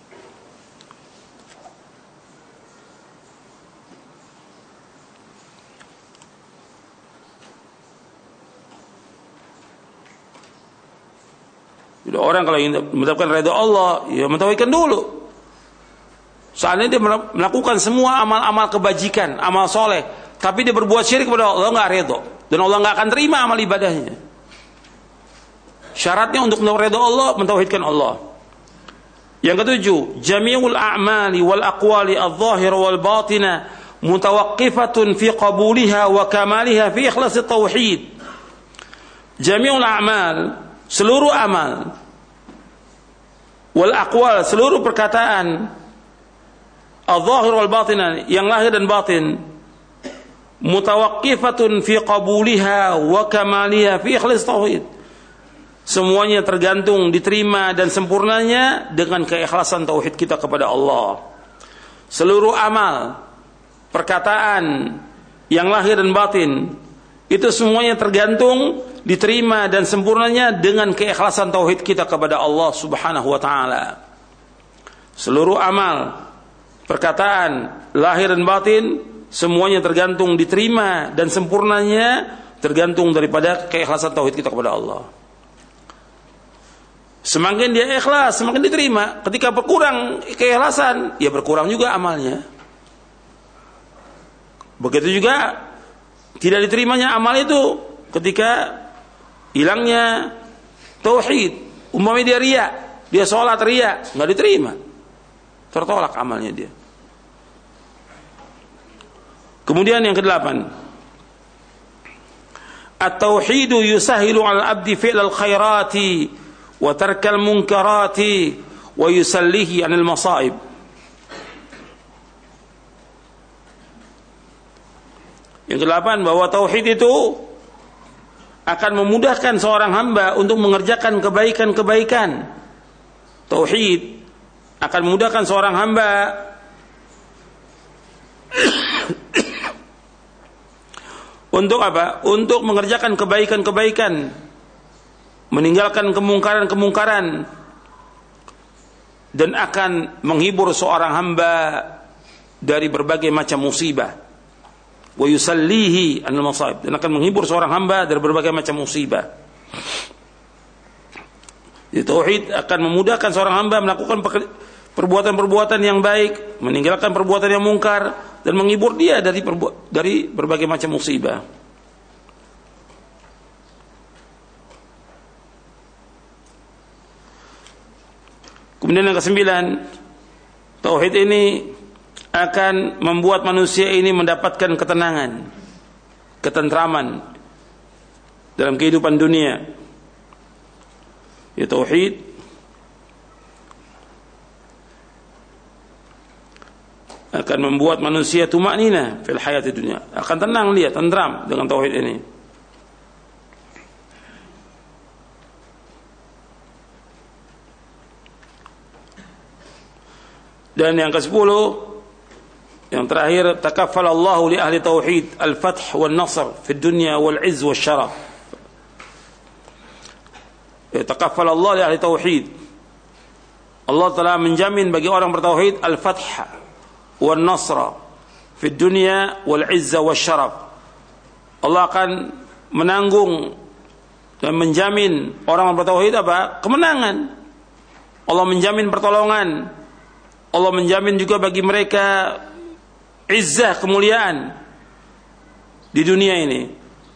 Jadi orang kalau ingin mendapatkan ridha Allah, ya mentauhidkan dulu. Seandainya dia melakukan semua amal-amal kebajikan, amal soleh, tapi dia berbuat syirik kepada Allah, nggak ridha, dan Allah nggak akan terima amal ibadahnya. Syaratnya untuk mendapatkan ridha Allah, mentauhidkan Allah. Yang ketujuh, jami'ul a'mali wal aqwali adh-dhahira wal batina mutawaqqifatun fi qabuliha wa kamaliha fi ikhlasit tauhid. Jami'ul a'mal, seluruh amal, wal aqwal, seluruh perkataan, adh-dhahira wal batina, yang lahir dan batin, mutawaqqifatun fi qabuliha wa kamaliha fi ikhlasit tauhid. Semuanya tergantung diterima dan sempurnanya dengan keikhlasan tauhid kita kepada Allah. Seluruh amal, perkataan yang lahir dan batin, itu semuanya tergantung diterima dan sempurnanya dengan keikhlasan tauhid kita kepada Allah Subhanahu wa taala. Seluruh amal, perkataan, lahir dan batin, semuanya tergantung diterima dan sempurnanya tergantung daripada keikhlasan tauhid kita kepada Allah. Semakin dia ikhlas, semakin diterima. Ketika berkurang keikhlasan, ya berkurang juga amalnya. Begitu juga tidak diterimanya amal itu ketika hilangnya tauhid. Umpamanya dia riya, dia sholat riya, nggak diterima, tertolak amalnya dia. Kemudian yang kedelapan, at-tauhidu yusahilu 'al-'abdi fi'lal khairati wa tarkal munkarati wa yusallihi 'anil masaib. Yang kedelapan, bahwa tauhid itu akan memudahkan seorang hamba untuk mengerjakan kebaikan-kebaikan. Tauhid akan memudahkan seorang hamba untuk apa? Untuk mengerjakan kebaikan-kebaikan, meninggalkan kemungkaran-kemungkaran, dan akan menghibur seorang hamba dari berbagai macam musibah. Wa yusallihi 'anil masaib, dan akan menghibur seorang hamba dari berbagai macam musibah. Jadi tauhid akan memudahkan seorang hamba melakukan perbuatan-perbuatan yang baik, meninggalkan perbuatan yang mungkar, dan menghibur dia dari berbagai macam musibah. Kemudian yang kesembilan, tauhid ini akan membuat manusia ini mendapatkan ketenangan, ketentraman dalam kehidupan dunia. Ya, tauhid akan membuat manusia tumaknina fil hayati dunia, akan tenang dia, tentram dengan tauhid ini. Dan yang ke-10, yang terakhir, takaffala Allah li ahli tauhid al-fath wal nasr fi dunya wal izz wal syaraf. Takaffala Allah li ahli tauhid. Allah telah menjamin bagi orang bertauhid al-fath wal nasr fi dunya wal izz wal syaraf. Allah akan menanggung dan menjamin orang bertauhid apa? Kemenangan. Allah menjamin pertolongan. Allah menjamin juga bagi mereka izzah, kemuliaan di dunia ini.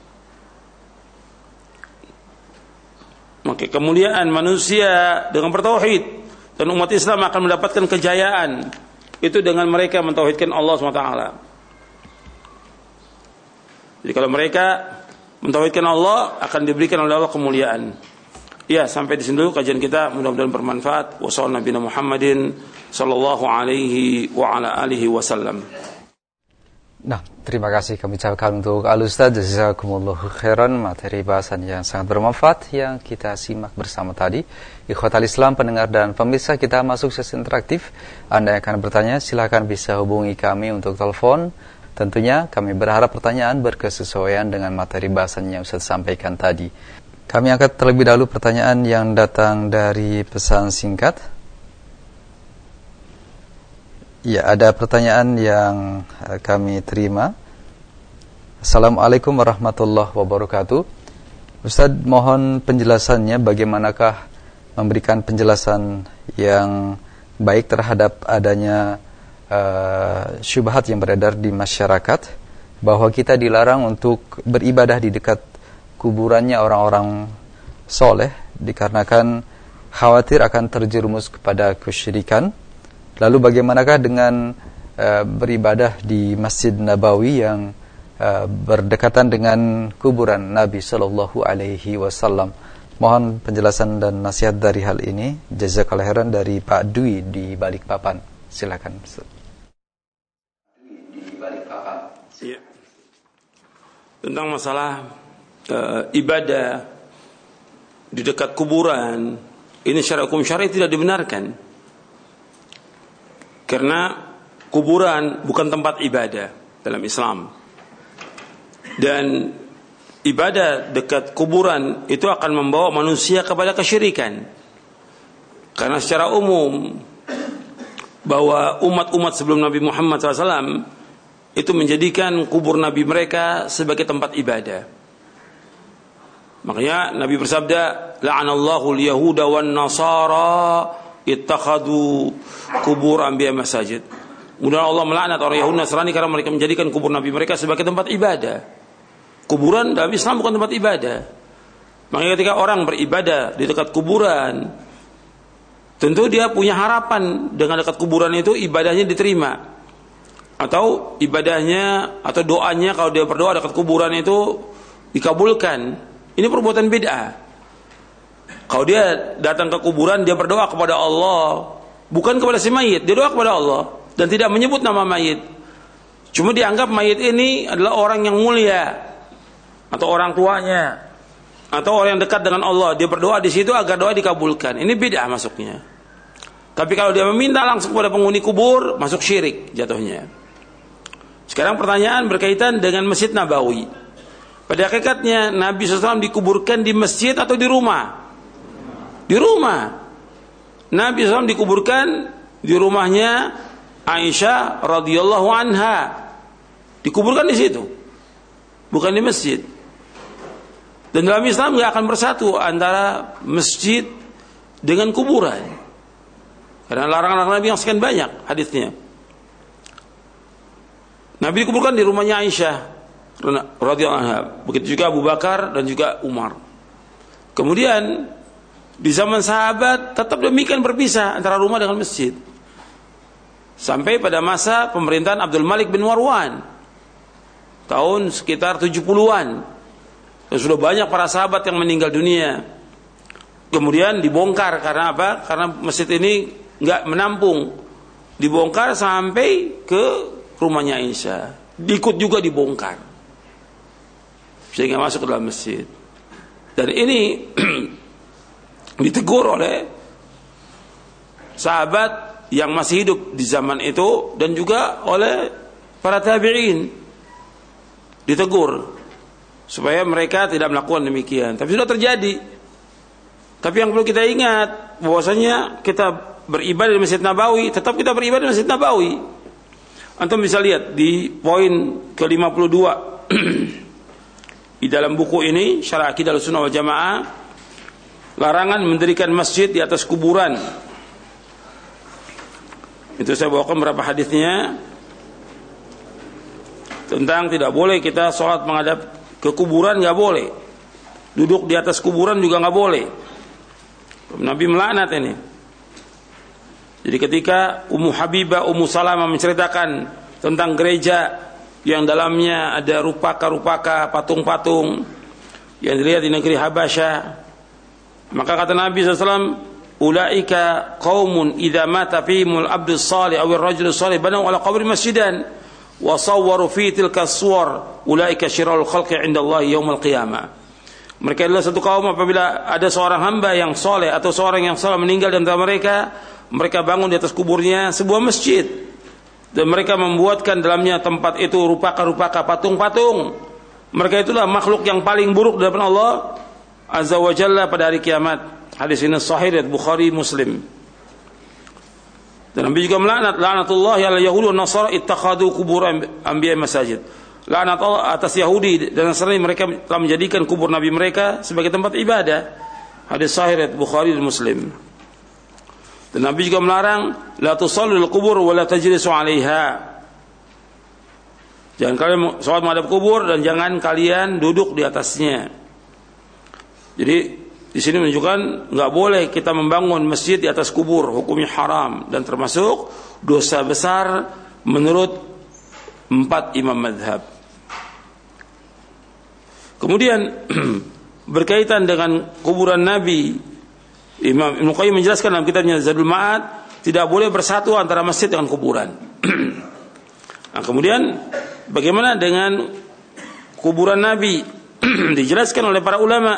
Maka kemuliaan manusia dengan bertauhid, dan umat Islam akan mendapatkan kejayaan itu dengan mereka mentauhidkan Allah SWT. Jadi kalau mereka mentauhidkan Allah, akan diberikan oleh Allah kemuliaan. Ya, sampai di sini dulu kajian kita, mudah-mudahan bermanfaat. Wassallallahu Nabi Muhammadin sallallahu alaihi wa ala alihi wasallam. Nah, terima kasih kami ucapkan untuk Al-Ustaz jazakumullahu khairan, materi bahasan yang sangat bermanfaat yang kita simak bersama tadi. Ikhwatal Islam, pendengar dan pemirsa, kita masuk sesi interaktif. Anda yang akan bertanya, silakan bisa hubungi kami untuk telepon. Tentunya kami berharap pertanyaan berkesesuaian dengan materi bahasan yang Ustaz sampaikan tadi. Kami angkat terlebih dahulu pertanyaan yang datang dari pesan singkat. Ya, ada pertanyaan yang kami terima. Assalamualaikum warahmatullahi wabarakatuh. Ustaz, mohon penjelasannya bagaimanakah memberikan penjelasan yang baik terhadap adanya syubhat yang beredar di masyarakat bahwa kita dilarang untuk beribadah di dekat kuburannya orang-orang soleh dikarenakan khawatir akan terjerumus kepada kesyirikan. Lalu bagaimanakah dengan beribadah di Masjid Nabawi yang berdekatan dengan kuburan Nabi Sallallahu Alaihi Wasallam? Mohon penjelasan dan nasihat dari hal ini. Jazakallahu khairan, dari Pak Dwi di Balikpapan. Silakan. Di Balikpapan. Iya. Tentang masalah ibadah di dekat kuburan, ini secara hukum syar'i tidak dibenarkan, karena kuburan bukan tempat ibadah dalam Islam, dan ibadah dekat kuburan itu akan membawa manusia kepada kesyirikan. Karena secara umum bahwa umat-umat sebelum Nabi Muhammad SAW itu menjadikan kubur Nabi mereka sebagai tempat ibadah. Makanya Nabi bersabda, la'anallahu al-yahuda wan nasara ittakhadhu kubur anbiya masajid. Mudah Allah melaknat orang Yahudi Nasrani karena mereka menjadikan kubur Nabi mereka sebagai tempat ibadah. Kuburan dalam Islam bukan tempat ibadah. Makanya ketika orang beribadah di dekat kuburan, tentu dia punya harapan dengan dekat kuburan itu ibadahnya diterima, atau ibadahnya atau doanya kalau dia berdoa dekat kuburan itu dikabulkan. Ini perbuatan bid'ah. Kalau dia datang ke kuburan, dia berdoa kepada Allah, bukan kepada si mayit, dia doa kepada Allah dan tidak menyebut nama mayit. Cuma dianggap mayit ini adalah orang yang mulia, atau orang tuanya, atau orang yang dekat dengan Allah. Dia berdoa di situ agar doa dikabulkan. Ini bid'ah masuknya. Tapi kalau dia meminta langsung kepada penghuni kubur, masuk syirik jatuhnya. Sekarang pertanyaan berkaitan dengan Masjid Nabawi. Pada hakikatnya Nabi SAW dikuburkan di masjid atau di rumah? Di rumah. Nabi SAW dikuburkan di rumahnya Aisyah radhiyallahu anha. Dikuburkan di situ, bukan di masjid. Dan dalam Islam tidak akan bersatu antara masjid dengan kuburan, karena larangan Nabi yang sekian banyak hadisnya. Nabi dikuburkan di rumahnya Aisyah radhiyallahu anha, begitu juga Abu Bakar dan juga Umar. Kemudian di zaman sahabat tetap demikian berpisah antara rumah dengan masjid. Sampai pada masa pemerintahan Abdul Malik bin Marwan tahun sekitar 70-an. Dan sudah banyak para sahabat yang meninggal dunia. Kemudian dibongkar karena apa? Karena masjid ini enggak menampung. Dibongkar sampai ke rumahnya Aisyah. Ikut juga dibongkar. Sehingga masuk ke dalam masjid. Dan ini ditegur oleh sahabat yang masih hidup di zaman itu dan juga oleh para tabi'in. Ditegur supaya mereka tidak melakukan demikian. Tapi sudah terjadi. Tapi yang perlu kita ingat bahwasanya kita beribadah di Masjid Nabawi, tetap kita beribadah di Masjid Nabawi. Antum bisa lihat di poin ke-52 di dalam buku ini Syarah Aqidah Ahlussunnah wal Jamaah, larangan mendirikan masjid di atas kuburan. Itu saya bawakan beberapa hadisnya tentang tidak boleh kita sholat menghadap ke kuburan, nggak boleh. Duduk di atas kuburan juga nggak boleh. Nabi melaknat ini. Jadi ketika Ummu Habibah, Ummu Salamah menceritakan tentang gereja yang dalamnya ada rupaka-rupaka, patung-patung yang dilihat di negeri Habasyah, maka kata Nabi SAW, ulaika qaumun idza mata fihimul abdus salih awir rajulus salih banaw ala qabri masjidan wa sawwaru fi tilka as-suwar ulaika syirarul khalqi 'inda Allah yaumil qiyamah. Mereka adalah satu kaum apabila ada seorang hamba yang soleh atau seorang yang saleh meninggal di antara mereka, mereka bangun di atas kuburnya sebuah masjid dan mereka membuatkan dalamnya tempat itu rupaka-rupaka, patung-patung. Mereka itulah makhluk yang paling buruk di hadapan Allah Azza wa Jalla pada hari kiamat. Hadis ini sahih riwayat Bukhari Muslim. Dan Nabi juga melaknat, laknatullahi ala yahudi wan nasara ittakhadhu qubur anbiya masajid. Laknat Allah atas Yahudi dan Nasrani, mereka telah menjadikan kubur nabi mereka sebagai tempat ibadah. Hadis sahih riwayat Bukhari dan Muslim. Dan Nabi juga melarang la tusallul qubur wa la tajlisu 'alaiha. Jangan kalian salat menghadap kubur dan jangan kalian duduk di atasnya. Jadi di sini menunjukkan enggak boleh kita membangun masjid di atas kubur, hukumnya haram dan termasuk dosa besar menurut 4 imam mazhab. Kemudian berkaitan dengan kuburan Nabi, Imam Ibnu Qayyim menjelaskan dalam kitabnya Zadul Ma'ad, tidak boleh bersatu antara masjid dengan kuburan. Nah, kemudian bagaimana dengan kuburan Nabi? Dijelaskan oleh para ulama.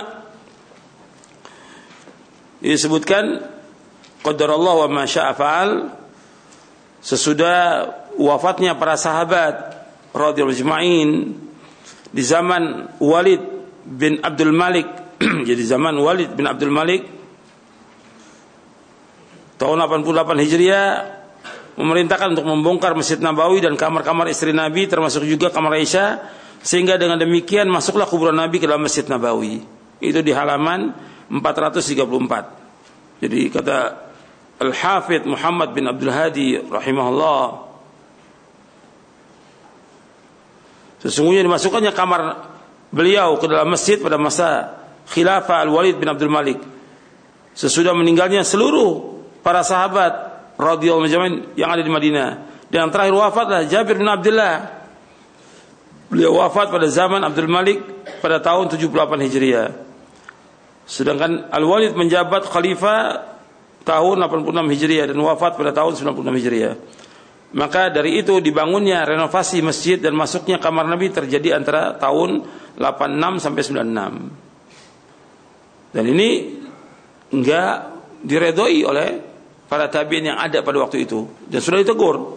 Disebutkan qadarallahu wa ma syaa fa'al, sesudah wafatnya para sahabat radhiyallahu ajma'in di zaman Walid bin Abdul Malik. Jadi zaman Walid bin Abdul Malik tahun 88 Hijriah memerintahkan untuk membongkar Masjid Nabawi dan kamar-kamar istri Nabi, termasuk juga kamar Aisyah, sehingga dengan demikian masuklah kuburan Nabi ke dalam Masjid Nabawi. Itu di halaman 434. Jadi kata Al-Hafidh Muhammad bin Abdul Hadi rahimahullah, sesungguhnya dimasukkannya kamar beliau ke dalam masjid pada masa khilafah Al-Walid bin Abdul Malik, sesudah meninggalnya seluruh para sahabat radhiyallahu anhum yang ada di Madinah. Dan yang terakhir wafatlah Jabir bin Abdullah. Beliau wafat pada zaman Abdul Malik pada tahun 78 Hijriah. Sedangkan Al-Walid menjabat khalifah tahun 86 Hijriah dan wafat pada tahun 96 Hijriah. Maka dari itu dibangunnya renovasi masjid dan masuknya kamar Nabi terjadi antara tahun 86 sampai 96. Dan ini enggak diredoi oleh para tabi'in yang ada pada waktu itu dan sudah ditegur.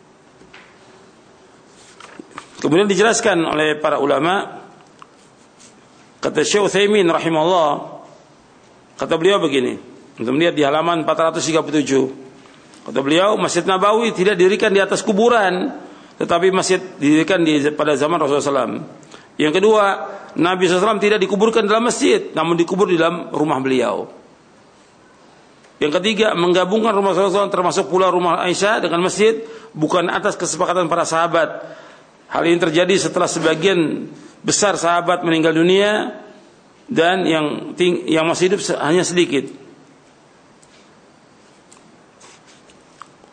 Kemudian dijelaskan oleh para ulama, kata Syekh Utsaimin rahimahullah, kata beliau begini, kita melihat di halaman 437. Kata beliau, Masjid Nabawi tidak didirikan di atas kuburan, tetapi masjid didirikan pada zaman Rasulullah SAW. Yang kedua, Nabi SAW tidak dikuburkan dalam masjid, namun dikubur di dalam rumah beliau. Yang ketiga, menggabungkan rumah Rasulullah SAW termasuk pula rumah Aisyah dengan masjid bukan atas kesepakatan para sahabat. Hal ini terjadi setelah sebagian besar sahabat meninggal dunia dan yang masih hidup hanya sedikit.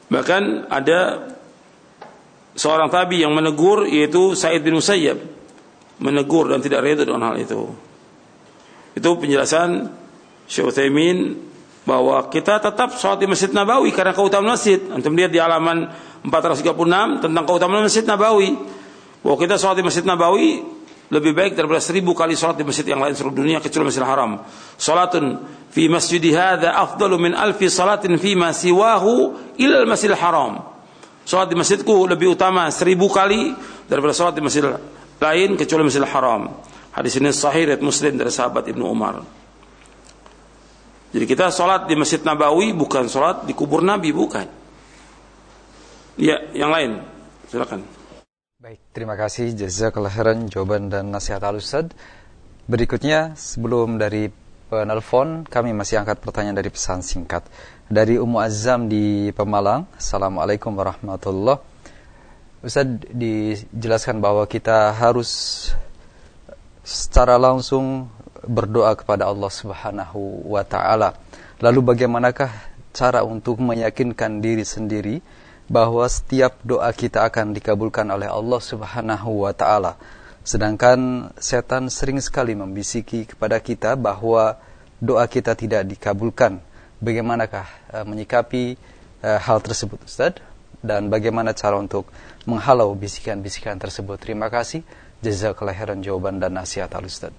Bahkan ada seorang tabi yang menegur, yaitu Sa'id bin Musayyab, menegur dan tidak redha dengan hal itu. Itu penjelasan Syekh Utsaimin bahwa kita tetap sholat di Masjid Nabawi karena keutamaan masjid. Antum lihat di halaman 436 tentang keutamaan Masjid Nabawi, bahwa kita sholat di Masjid Nabawi lebih baik daripada 1000 kali sholat di masjid yang lain seluruh dunia kecuali Masjidil Haram. Salatun fi masjidi hadza afdalu min alfi salatin fi ma siwahu ila al-Masjidil Haram. Sholat di masjidku lebih utama 1000 kali daripada sholat di masjid lain kecuali Masjidil Haram. Hadis ini sahih riwayat Muslim dari sahabat Ibnu Umar. Jadi kita sholat di Masjid Nabawi bukan sholat di kubur Nabi, bukan. Ya, yang lain, silakan. Baik, terima kasih jazakallahu khairan jawaban dan nasihat Al-Ustaz. Berikutnya, sebelum dari penelpon, kami masih angkat pertanyaan dari pesan singkat. Dari Ummu Azam di Pemalang. Assalamualaikum warahmatullahi. Ustaz, dijelaskan bahwa kita harus secara langsung berdoa kepada Allah Subhanahu wa taala. Lalu bagaimanakah cara untuk meyakinkan diri sendiri bahwa setiap doa kita akan dikabulkan oleh Allah Subhanahu wa taala? Sedangkan setan sering sekali membisiki kepada kita bahwa doa kita tidak dikabulkan. Bagaimanakah menyikapi hal tersebut, Ustaz? Dan bagaimana cara untuk menghalau bisikan-bisikan tersebut? Terima kasih. Jazakallahu khairan jawaban dan nasihat Al-Ustaz.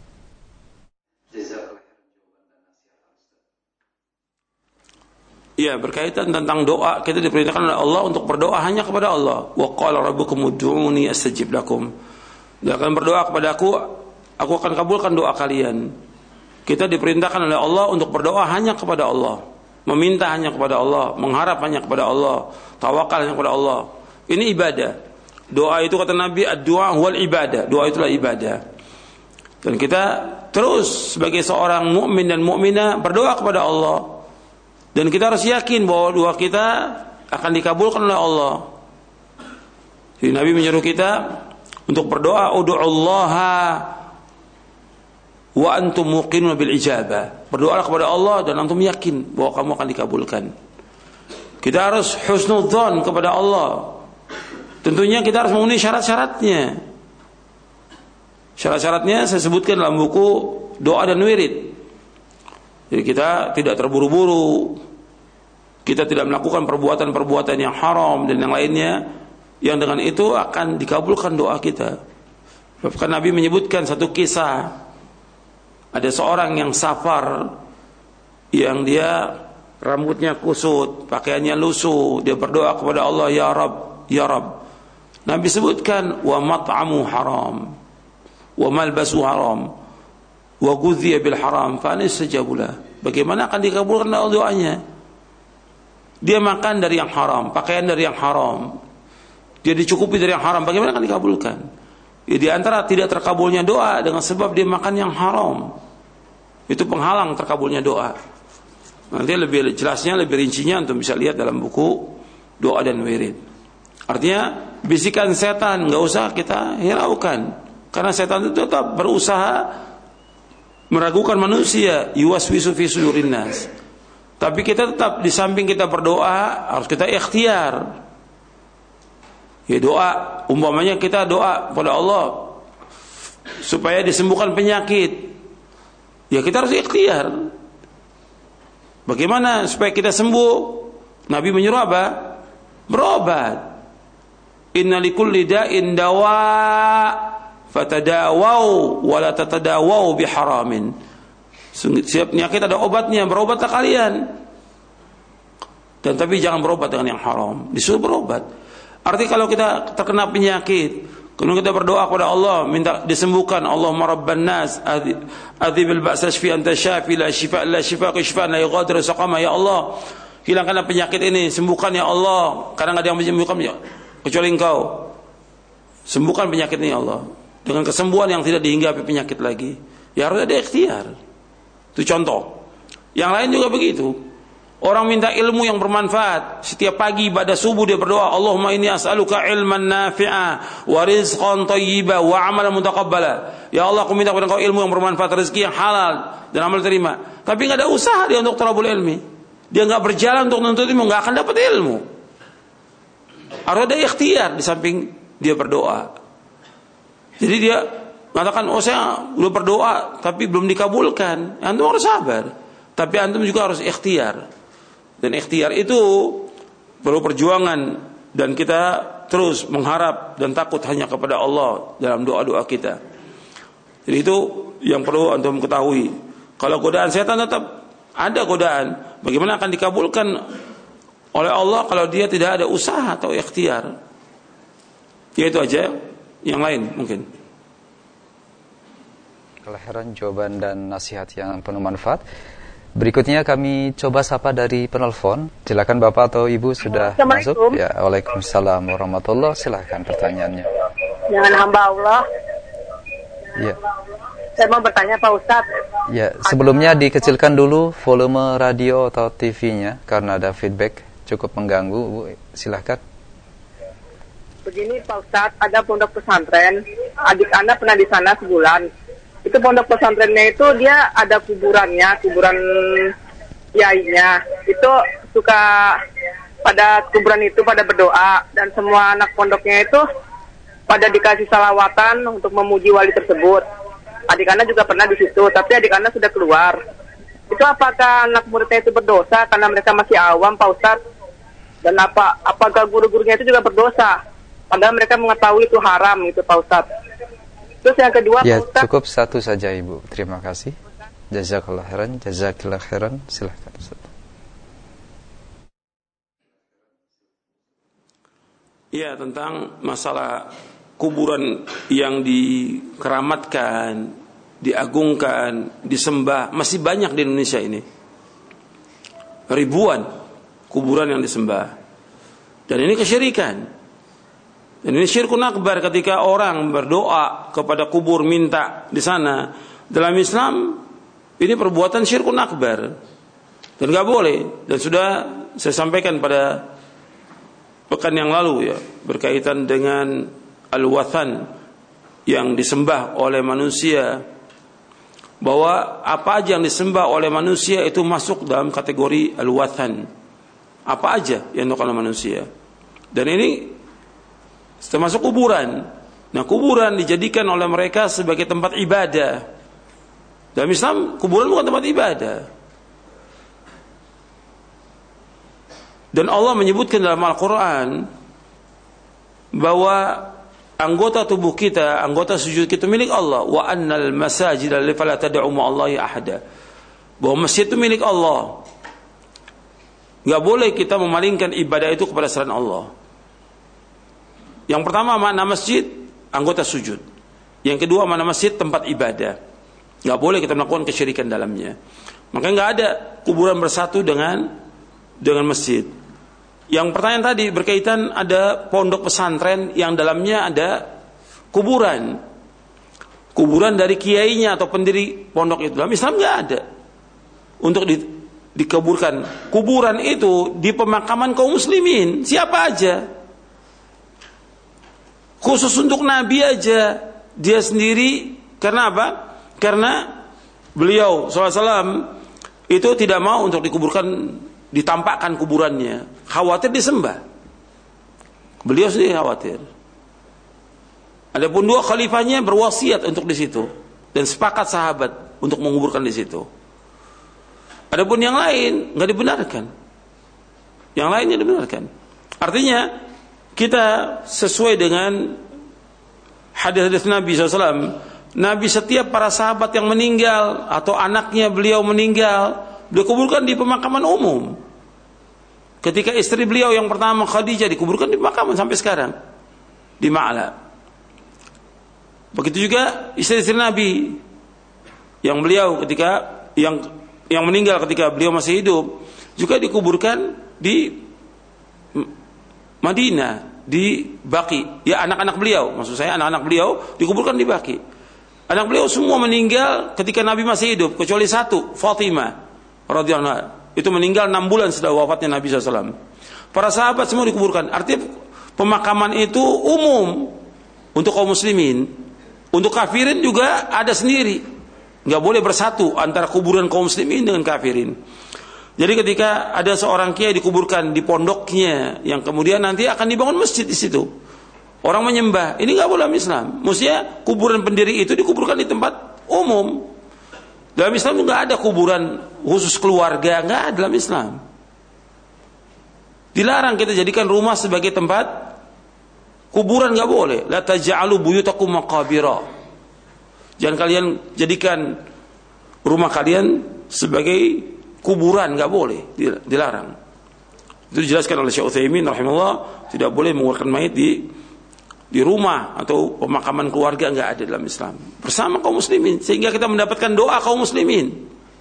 Ya, berkaitan tentang doa, kita diperintahkan oleh Allah untuk berdoa hanya kepada Allah. Wa qala rabbukum ud'uni astajib lakum. Dia akan berdoa kepada aku akan kabulkan doa kalian. Kita diperintahkan oleh Allah untuk berdoa hanya kepada Allah, meminta hanya kepada Allah, mengharap hanya kepada Allah, tawakal hanya kepada Allah. Ini ibadah. Doa itu kata Nabi, ad-du'a huwal ibadah. Doa itulah ibadah. Dan kita terus sebagai seorang mukmin dan mukminah berdoa kepada Allah. Dan kita harus yakin bahwa doa kita akan dikabulkan oleh Allah. Jadi Nabi menyuruh kita untuk berdoa, ud'ullaha wa antum muqinun bil ijabah. Berdoalah kepada Allah dan antum yakin bahwa kamu akan dikabulkan. Kita harus husnudzon kepada Allah. Tentunya kita harus memenuhi syarat-syaratnya. Syarat-syaratnya saya sebutkan dalam buku Doa dan Wirid. Jadi kita tidak terburu-buru, kita tidak melakukan perbuatan-perbuatan yang haram dan yang lainnya, yang dengan itu akan dikabulkan doa kita. Bahkan Nabi menyebutkan satu kisah, ada seorang yang safar, yang dia rambutnya kusut, pakaiannya lusuh, dia berdoa kepada Allah, ya Rabb, ya Rabb. Nabi sebutkan, wa mat'amu haram, wa malbasu haram, wa ghudhiya bil haram fa anistajabulah. Bagaimana akan dikabulkan doanya? Dia makan dari yang haram, pakaian dari yang haram, dia dicukupi dari yang haram, bagaimana akan dikabulkan? Ya, di antara tidak terkabulnya doa dengan sebab dia makan yang haram. Itu penghalang terkabulnya doa. Nanti lebih jelasnya, lebih rincinya antum bisa lihat dalam buku Doa dan Wirid. Artinya bisikan setan enggak usah kita hiraukan, karena setan itu tetap berusaha meragukan manusia, yuwaswisu fi sudurin nas. Tapi kita tetap di samping kita berdoa harus kita ikhtiar. Ya, doa, umpamanya kita doa kepada Allah supaya disembuhkan penyakit, ya kita harus ikhtiar. Bagaimana supaya kita sembuh? Nabi menyuruh apa? Berobat. Inna likulli da'in dawa fatadawau wa la tatadawau biharamin. Setiap penyakit ada obatnya, berobatlah kalian. Dan tapi jangan berobat dengan yang haram. Disuruh berobat. Artinya kalau kita terkena penyakit, kemudian kita berdoa kepada Allah, minta disembuhkan. Allahumma rabban nas adhibil ba'sa shfi anta syafi la shifa illa shifa'u shifaan la yughadiru saqama. Ya Allah, hilangkanlah penyakit ini, sembuhkan ya Allah. Karena enggak ada yang menyembuhkan kecuali Engkau. Sembuhkan penyakit ini ya Allah. Dengan kesembuhan yang tidak dihinggapi penyakit lagi. Ya harus ada ikhtiar. Itu contoh. Yang lain juga begitu. Orang minta ilmu yang bermanfaat. Setiap pagi pada subuh dia berdoa, Allahumma inni as'aluka ilman nafi'a wa rizqan thayyiba wa amalan mutaqabbala. Ya Allah, aku minta kepada Engkau ilmu yang bermanfaat, rezeki yang halal dan amal terima. Tapi enggak ada usaha dia untuk talabul ilmi. Dia enggak berjalan untuk menuntut ilmu, enggak akan dapat ilmu. harus ada ikhtiar di samping dia berdoa. Jadi dia mengatakan, oh saya udah berdoa tapi belum dikabulkan. Antum harus sabar, tapi antum juga harus ikhtiar. Dan ikhtiar itu perlu perjuangan, dan kita terus mengharap dan takut hanya kepada Allah dalam doa-doa kita. Jadi itu yang perlu antum ketahui. Kalau godaan setan tetap ada godaan. Bagaimana akan dikabulkan oleh Allah kalau dia tidak ada usaha atau ikhtiar? Ya itu aja. Yang lain mungkin. Kelahiran jawaban dan nasihat yang penuh manfaat. Berikutnya kami coba sapa dari penelpon. Silakan Bapak atau Ibu sudah masuk. Ya, Waalaikumsalam warahmatullahi. Silakan pertanyaannya. Dengan hamba Allah. Ya. Saya mau bertanya Pak Ustadz. Ya, sebelumnya dikecilkan dulu volume radio atau TV-nya karena ada feedback cukup mengganggu, Bu. Silakan. Begini Pak Ustadz, ada pondok pesantren. Adik Anda pernah di sana sebulan. Itu pondok pesantrennya itu dia ada kuburannya, kuburan kiainya. Itu suka pada kuburan itu pada berdoa, dan semua anak pondoknya itu pada dikasih salawatan untuk memuji wali tersebut. Adik Anda juga pernah di situ, tapi adik Anda sudah keluar. Itu apakah anak muridnya itu berdosa karena mereka masih awam, Pak Ustadz? Dan apakah guru-gurunya itu juga berdosa? Padahal mereka mengetahui itu haram, itu Pak Ustadz. Terus yang kedua, ya, Pak Ustadz, cukup satu saja Ibu. Terima kasih. Jazakallah khairan, jazakillah khairan. Silakan Ustaz. Ya, tentang masalah kuburan yang dikeramatkan, diagungkan, disembah, masih banyak di Indonesia ini. Ribuan kuburan yang disembah. Dan ini kesyirikan. Dan ini syirkun akbar ketika orang berdoa kepada kubur, minta di sana. Dalam Islam ini perbuatan syirkun akbar. Dan enggak boleh. Dan sudah saya sampaikan pada pekan yang lalu ya, berkaitan dengan al-wathan yang disembah oleh manusia, bahwa apa aja yang disembah oleh manusia itu masuk dalam kategori al-wathan. Apa aja yang dilakukan oleh manusia. Dan ini termasuk kuburan. Nah, kuburan dijadikan oleh mereka sebagai tempat ibadah. Dalam Islam kuburan bukan tempat ibadah. Dan Allah menyebutkan dalam Al-Quran bahwa anggota tubuh kita, anggota sujud kita milik Allah. Wa annal masajida fala tad'u ma'allahi ahada. Bahwa masjid itu milik Allah. Enggak boleh kita memalingkan ibadah itu kepada selain Allah. Yang pertama, makna masjid anggota sujud. Yang kedua, makna masjid tempat ibadah. Enggak boleh kita melakukan kesyirikan dalamnya. Maka enggak ada kuburan bersatu dengan masjid. Yang pertanyaan tadi berkaitan ada pondok pesantren yang dalamnya ada kuburan. Kuburan dari kiainya atau pendiri pondok itu. Dalam Islam enggak ada untuk dikuburkan. Kuburan itu di pemakaman kaum muslimin, siapa aja. Khusus untuk Nabi aja, dia sendiri. Karena apa? Karena beliau SAW itu tidak mau untuk dikuburkan, ditampakkan kuburannya, khawatir disembah. Beliau sendiri khawatir. Adapun dua khalifahnya berwasiat untuk di situ dan sepakat sahabat untuk menguburkan di situ. Adapun yang lain nggak dibenarkan. Yang lainnya dibenarkan. Artinya kita sesuai dengan hadis-hadis Nabi SAW. Nabi setiap para sahabat yang meninggal atau anaknya beliau meninggal, beliau kuburkan di pemakaman umum. Ketika istri beliau yang pertama Khadijah dikuburkan di pemakaman sampai sekarang di Ma'la. Begitu juga istri-istri Nabi yang beliau ketika yang meninggal ketika beliau masih hidup juga dikuburkan di Madinah, di Baqi. Ya, anak-anak beliau, maksud saya anak-anak beliau dikuburkan di Baqi. Anak beliau semua meninggal ketika Nabi masih hidup, kecuali satu, Fatimah radhiyallahu anha. Itu meninggal 6 bulan setelah wafatnya Nabi SAW. Para sahabat semua dikuburkan. Artinya pemakaman itu umum untuk kaum muslimin. Untuk kafirin juga ada sendiri. Nggak boleh bersatu antara kuburan kaum muslimin dengan kafirin. Jadi ketika ada seorang kiai dikuburkan di pondoknya, yang kemudian nanti akan dibangun masjid di situ, orang menyembah, ini nggak boleh dalam Islam. Maksudnya kuburan pendiri itu dikuburkan di tempat umum. Dalam Islam nggak ada kuburan khusus keluarga, nggak ada dalam Islam. Dilarang kita jadikan rumah sebagai tempat kuburan, nggak boleh. La taj'alu buyutakum maqabira. Jangan kalian jadikan rumah kalian sebagai kuburan, nggak boleh, dilarang. Itu dijelaskan oleh Syekh Utsaimin rahimahullah, tidak boleh menguburkan mayit di rumah atau pemakaman keluarga, nggak ada dalam Islam. Bersama kaum muslimin, sehingga kita mendapatkan doa kaum muslimin.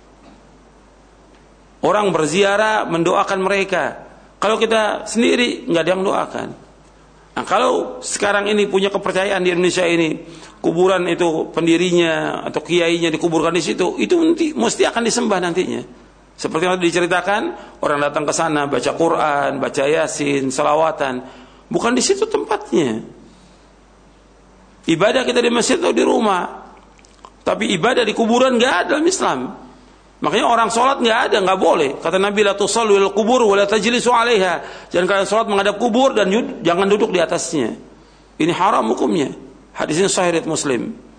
Orang berziarah mendoakan mereka. Kalau kita sendiri nggak ada yang doakan. Nah, kalau sekarang ini punya kepercayaan di Indonesia ini, kuburan itu pendirinya atau kiainya dikuburkan di situ, itu mesti akan disembah nantinya. Seperti yang diceritakan, orang datang ke sana baca Quran, baca Yasin, salawatan, bukan di situ tempatnya. Ibadah kita di masjid atau di rumah, tapi ibadah di kuburan nggak ada dalam Islam. Makanya orang sholat nggak ada, nggak boleh. Kata Nabi, la tusallu ilal kubur wa la tajlisu 'alaiha. Jangan kalian sholat menghadap kubur dan jangan duduk di atasnya. Ini haram hukumnya. Hadisnya sahih riwayat Muslim.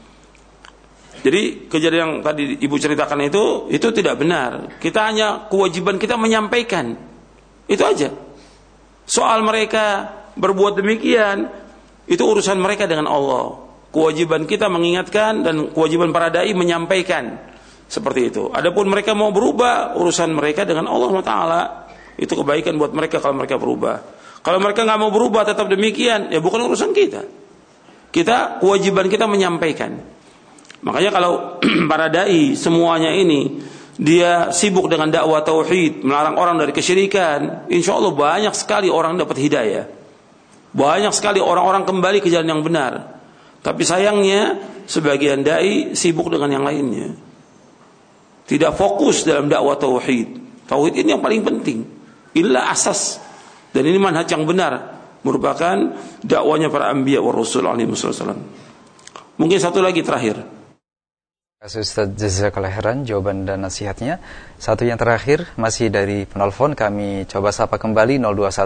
Jadi kejadian yang tadi ibu ceritakan itu tidak benar. Kita hanya kewajiban kita menyampaikan. Itu aja. Soal mereka berbuat demikian, itu urusan mereka dengan Allah. Kewajiban kita mengingatkan dan kewajiban para dai menyampaikan. Seperti itu. Adapun mereka mau berubah, urusan mereka dengan Allah Taala. Itu kebaikan buat mereka kalau mereka berubah. Kalau mereka nggak mau berubah tetap demikian, ya bukan urusan kita. Kewajiban kita menyampaikan. Makanya kalau para dai semuanya ini dia sibuk dengan dakwah tauhid, melarang orang dari kesyirikan, insya Allah banyak sekali orang dapat hidayah. Banyak sekali orang-orang kembali ke jalan yang benar. Tapi sayangnya sebagian dai sibuk dengan yang lainnya. Tidak fokus dalam dakwah tauhid. Tauhid ini yang paling penting. Inilah asas. Dan ini manhaj yang benar, merupakan dakwanya para anbiya wa rasul alaihi wasallam. Mungkin satu lagi terakhir. Ustaz jazakallahu khairan jawaban dan nasihatnya. Satu yang terakhir masih dari penelpon, kami coba sapa kembali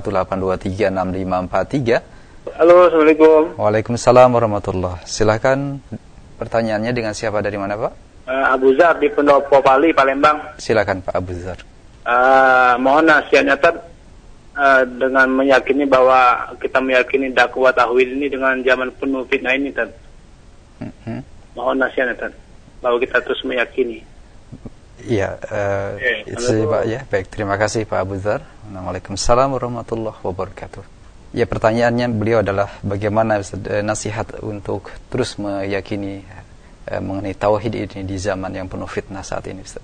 0218236543. Halo, Assalamualaikum. Waalaikumsalam warahmatullahi. Silakan pertanyaannya, dengan siapa, dari mana Pak? Abu Zar di Pendopo Pali, Palembang. Silakan Pak Abu Zar. Mohon nasihatnya dengan meyakini bahwa kita meyakini dakwah tauhid ini dengan zaman penuh fitnah ini Mohon nasihatnya bahwa kita terus meyakini. Iya, itu Pak ya. Baik, terima kasih Pak Abu Zar. Waalaikumsalam warahmatullahi wabarakatuh. Ya, pertanyaannya beliau adalah bagaimana nasihat untuk terus meyakini mengenai tauhid ini di zaman yang penuh fitnah saat ini, Ustaz.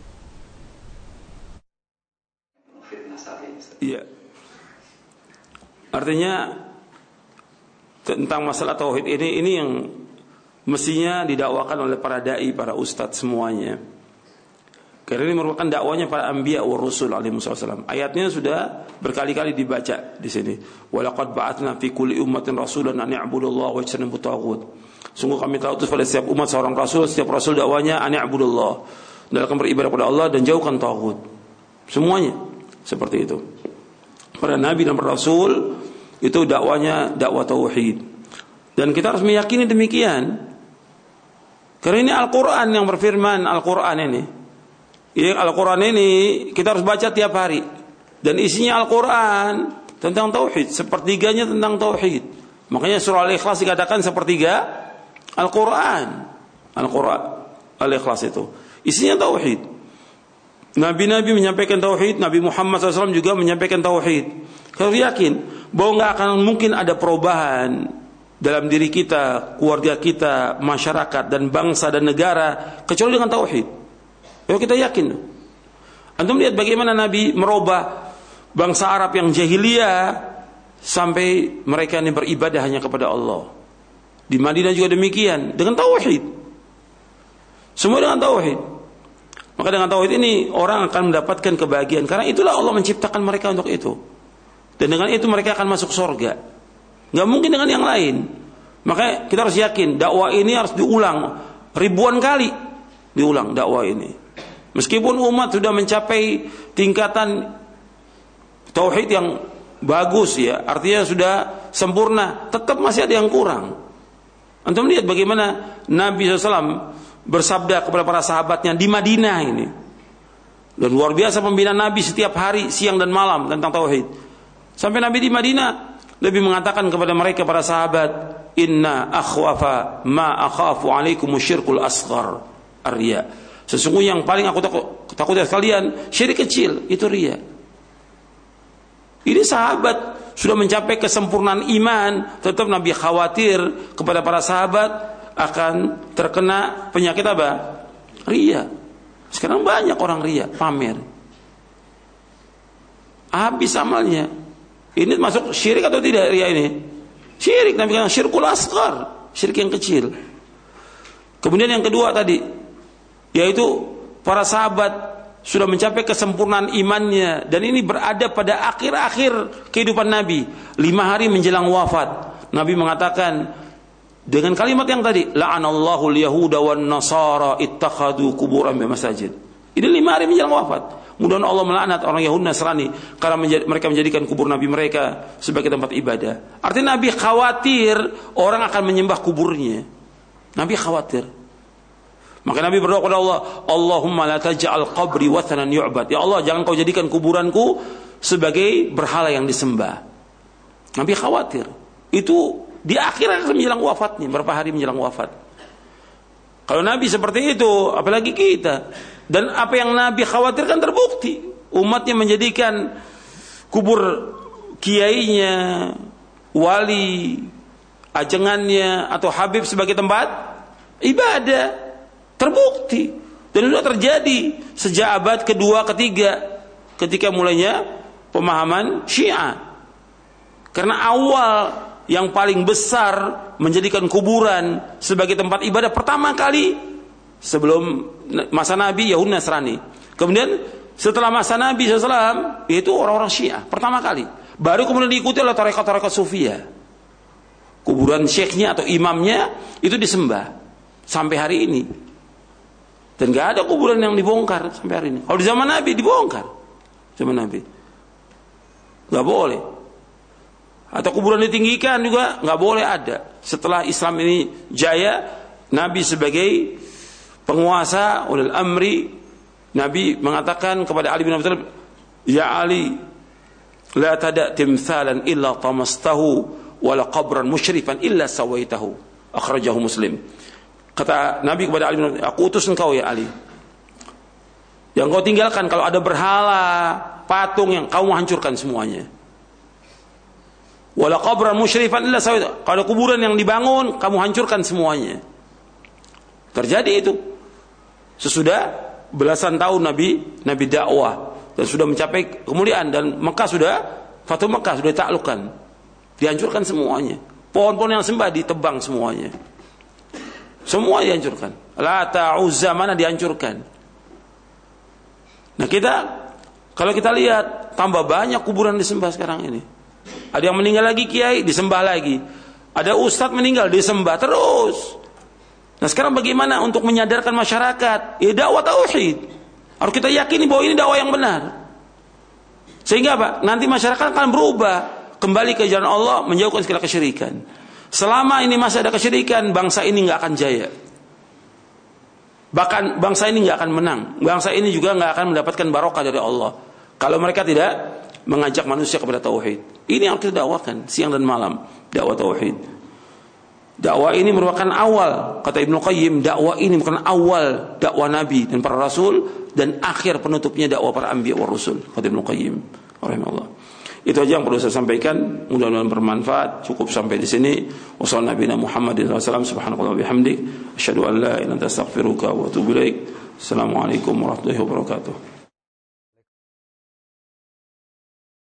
Iya. Artinya tentang masalah tauhid ini yang mestinya didakwakan oleh para dai, para ustadz semuanya. Karena ini merupakan dakwanya para anbiya wa rasul alaihi wasallam. Ayatnya sudah berkali-kali dibaca di sini. Wa laqad ba'atsna fi kulli ummatin rasulan an i'budullaha wa ijtanibut taghut. Sungguh kami telah utus pada setiap umat seorang rasul, setiap rasul dakwanya an i'budullah, dalam beribadah kepada Allah dan jauhkan taghut. Semuanya seperti itu. Para nabi dan para rasul itu dakwanya dakwah tauhid. Dan kita harus meyakini demikian. Karena ini Al-Quran yang berfirman, Al-Quran ini. Al-Quran ini kita harus baca tiap hari. Dan isinya Al-Quran tentang tauhid, sepertiganya tentang tauhid. Makanya surah Al-Ikhlas dikatakan sepertiga Al-Quran. Al-Quran Al-Ikhlas itu isinya tauhid. Nabi-nabi menyampaikan tauhid, Nabi Muhammad SAW juga menyampaikan tauhid. Kalau yakin bahwa nggak akan mungkin ada perubahan dalam diri kita, keluarga kita, masyarakat dan bangsa dan negara kecuali dengan tauhid. Yuk kita yakin. Antum lihat bagaimana Nabi merubah bangsa Arab yang jahiliyah sampai mereka ini beribadah hanya kepada Allah. Di Madinah juga demikian, dengan tauhid. Semua dengan tauhid. Maka dengan tauhid ini orang akan mendapatkan kebahagiaan, karena itulah Allah menciptakan mereka untuk itu. Dan dengan itu mereka akan masuk surga. Gak mungkin dengan yang lain. Makanya kita harus yakin dakwah ini harus diulang ribuan kali, diulang dakwah ini. Meskipun umat sudah mencapai tingkatan tauhid yang bagus ya, artinya sudah sempurna, tetap masih ada yang kurang. Antum lihat bagaimana Nabi SAW bersabda kepada para sahabatnya di Madinah ini. Dan luar biasa pembinaan Nabi setiap hari, siang dan malam tentang tauhid. Sampai Nabi di Madinah lebih mengatakan kepada mereka para sahabat, inna akhwafa ma akhafu alaikum syirkul asghar ar-riya. Sesungguhnya yang paling aku takut dari kalian syirik kecil, itu riya. Ini sahabat sudah mencapai kesempurnaan iman, tetap Nabi khawatir kepada para sahabat akan terkena penyakit apa? Riya. Sekarang banyak orang riya, pamer. Habis amalnya. Ini masuk syirik atau tidak riya ini? Syirik, Nabi kata syirkul asghar, syirik yang kecil. Kemudian yang kedua tadi, yaitu para sahabat sudah mencapai kesempurnaan imannya, dan ini berada pada akhir-akhir kehidupan Nabi, 5 hari menjelang wafat. Nabi mengatakan dengan kalimat yang tadi, la'anallahu al-yahuda wan nasara ittakhadhu quburan masajid. Ini 5 hari menjelang wafat. Mudah-mudahan Allah melaknat orang Yahudi Nasrani karena mereka menjadikan kubur Nabi mereka sebagai tempat ibadah. Artinya Nabi khawatir orang akan menyembah kuburnya. Nabi khawatir. Maka Nabi berdoa kepada Allah, Allahumma la taj'al qabri wathanan yu'bad. Ya Allah, jangan kau jadikan kuburanku sebagai berhala yang disembah. Nabi khawatir. Itu di akhir menjelang wafatnya, berapa hari menjelang wafat. Kalau Nabi seperti itu, apalagi kita. Dan apa yang Nabi khawatirkan terbukti. Umatnya menjadikan kubur kiainya, wali, ajengannya atau habib sebagai tempat ibadah. Terbukti. Dan sudah terjadi sejak abad kedua, ketiga, ketika mulainya pemahaman Syiah. Karena awal yang paling besar menjadikan kuburan sebagai tempat ibadah pertama kali sebelum masa Nabi Yahudi Nasrani. Kemudian setelah masa Nabi SAW yaitu orang-orang Syiah pertama kali. Baru kemudian diikuti oleh tarekat-tarekat Sufiyah. Kuburan syekhnya atau imamnya itu disembah sampai hari ini. Dan gak ada kuburan yang dibongkar sampai hari ini. Kalau di zaman Nabi dibongkar, zaman Nabi gak boleh. Atau kuburan ditinggikan juga nggak boleh ada. Setelah Islam ini jaya, Nabi sebagai penguasa ulil amri, Nabi mengatakan kepada Ali bin Abi Thalib, ya Ali, la tada' timthalan illa tamastahu wala qabran musyrifan illa sawaitahu. Akhrajahu Muslim. Kata Nabi kepada Ali bin Abi Thalib, aku utus engkau ya Ali, yang kau tinggalkan kalau ada berhala, patung yang kamu hancurkan semuanya. Wala qabran musyrifan illa sawaitahu. Kalau kuburan yang dibangun kamu hancurkan semuanya. Terjadi itu. Sesudah belasan tahun Nabi dakwah dan sudah mencapai kemuliaan, dan Mekah sudah Fatu Mekah sudah ditaklukkan. Dihancurkan semuanya. Pohon-pohon yang sembah ditebang semuanya. Semua dihancurkan. Lata, Uzza mana dihancurkan. Nah kalau kita lihat tambah banyak kuburan disembah sekarang ini. Ada yang meninggal lagi kiai, disembah lagi. Ada ustadz meninggal, disembah terus. Nah sekarang bagaimana untuk menyadarkan masyarakat? Ya dakwah tauhid. Harus kita yakini bahwa ini dakwah yang benar. Sehingga apa? Nanti masyarakat akan berubah, kembali ke jalan Allah, menjauhkan segala kesyirikan. Selama ini masih ada kesyirikan, bangsa ini nggak akan jaya. Bahkan bangsa ini nggak akan menang. Bangsa ini juga nggak akan mendapatkan barokah dari Allah kalau mereka tidak mengajak manusia kepada tauhid. Ini yang kita dakwakan siang dan malam, dakwah tauhid. Dakwah ini merupakan awal, kata Ibnu Qayyim, dakwah ini merupakan awal dakwah Nabi dan para rasul, dan akhir penutupnya dakwah para anbiya wa rasul, kata Ibnu Qayyim rahimahullah. Itu aja yang perlu saya sampaikan, mudah-mudahan bermanfaat. Cukup sampai di sini. Wassalamualaikum warahmatullahi wabarakatuh. Subhanallahi wa bihamdihi, asyhadu an la ilaha illa anta astaghfiruka wa atubu ilaik. Assalamualaikum warahmatullahi wabarakatuh.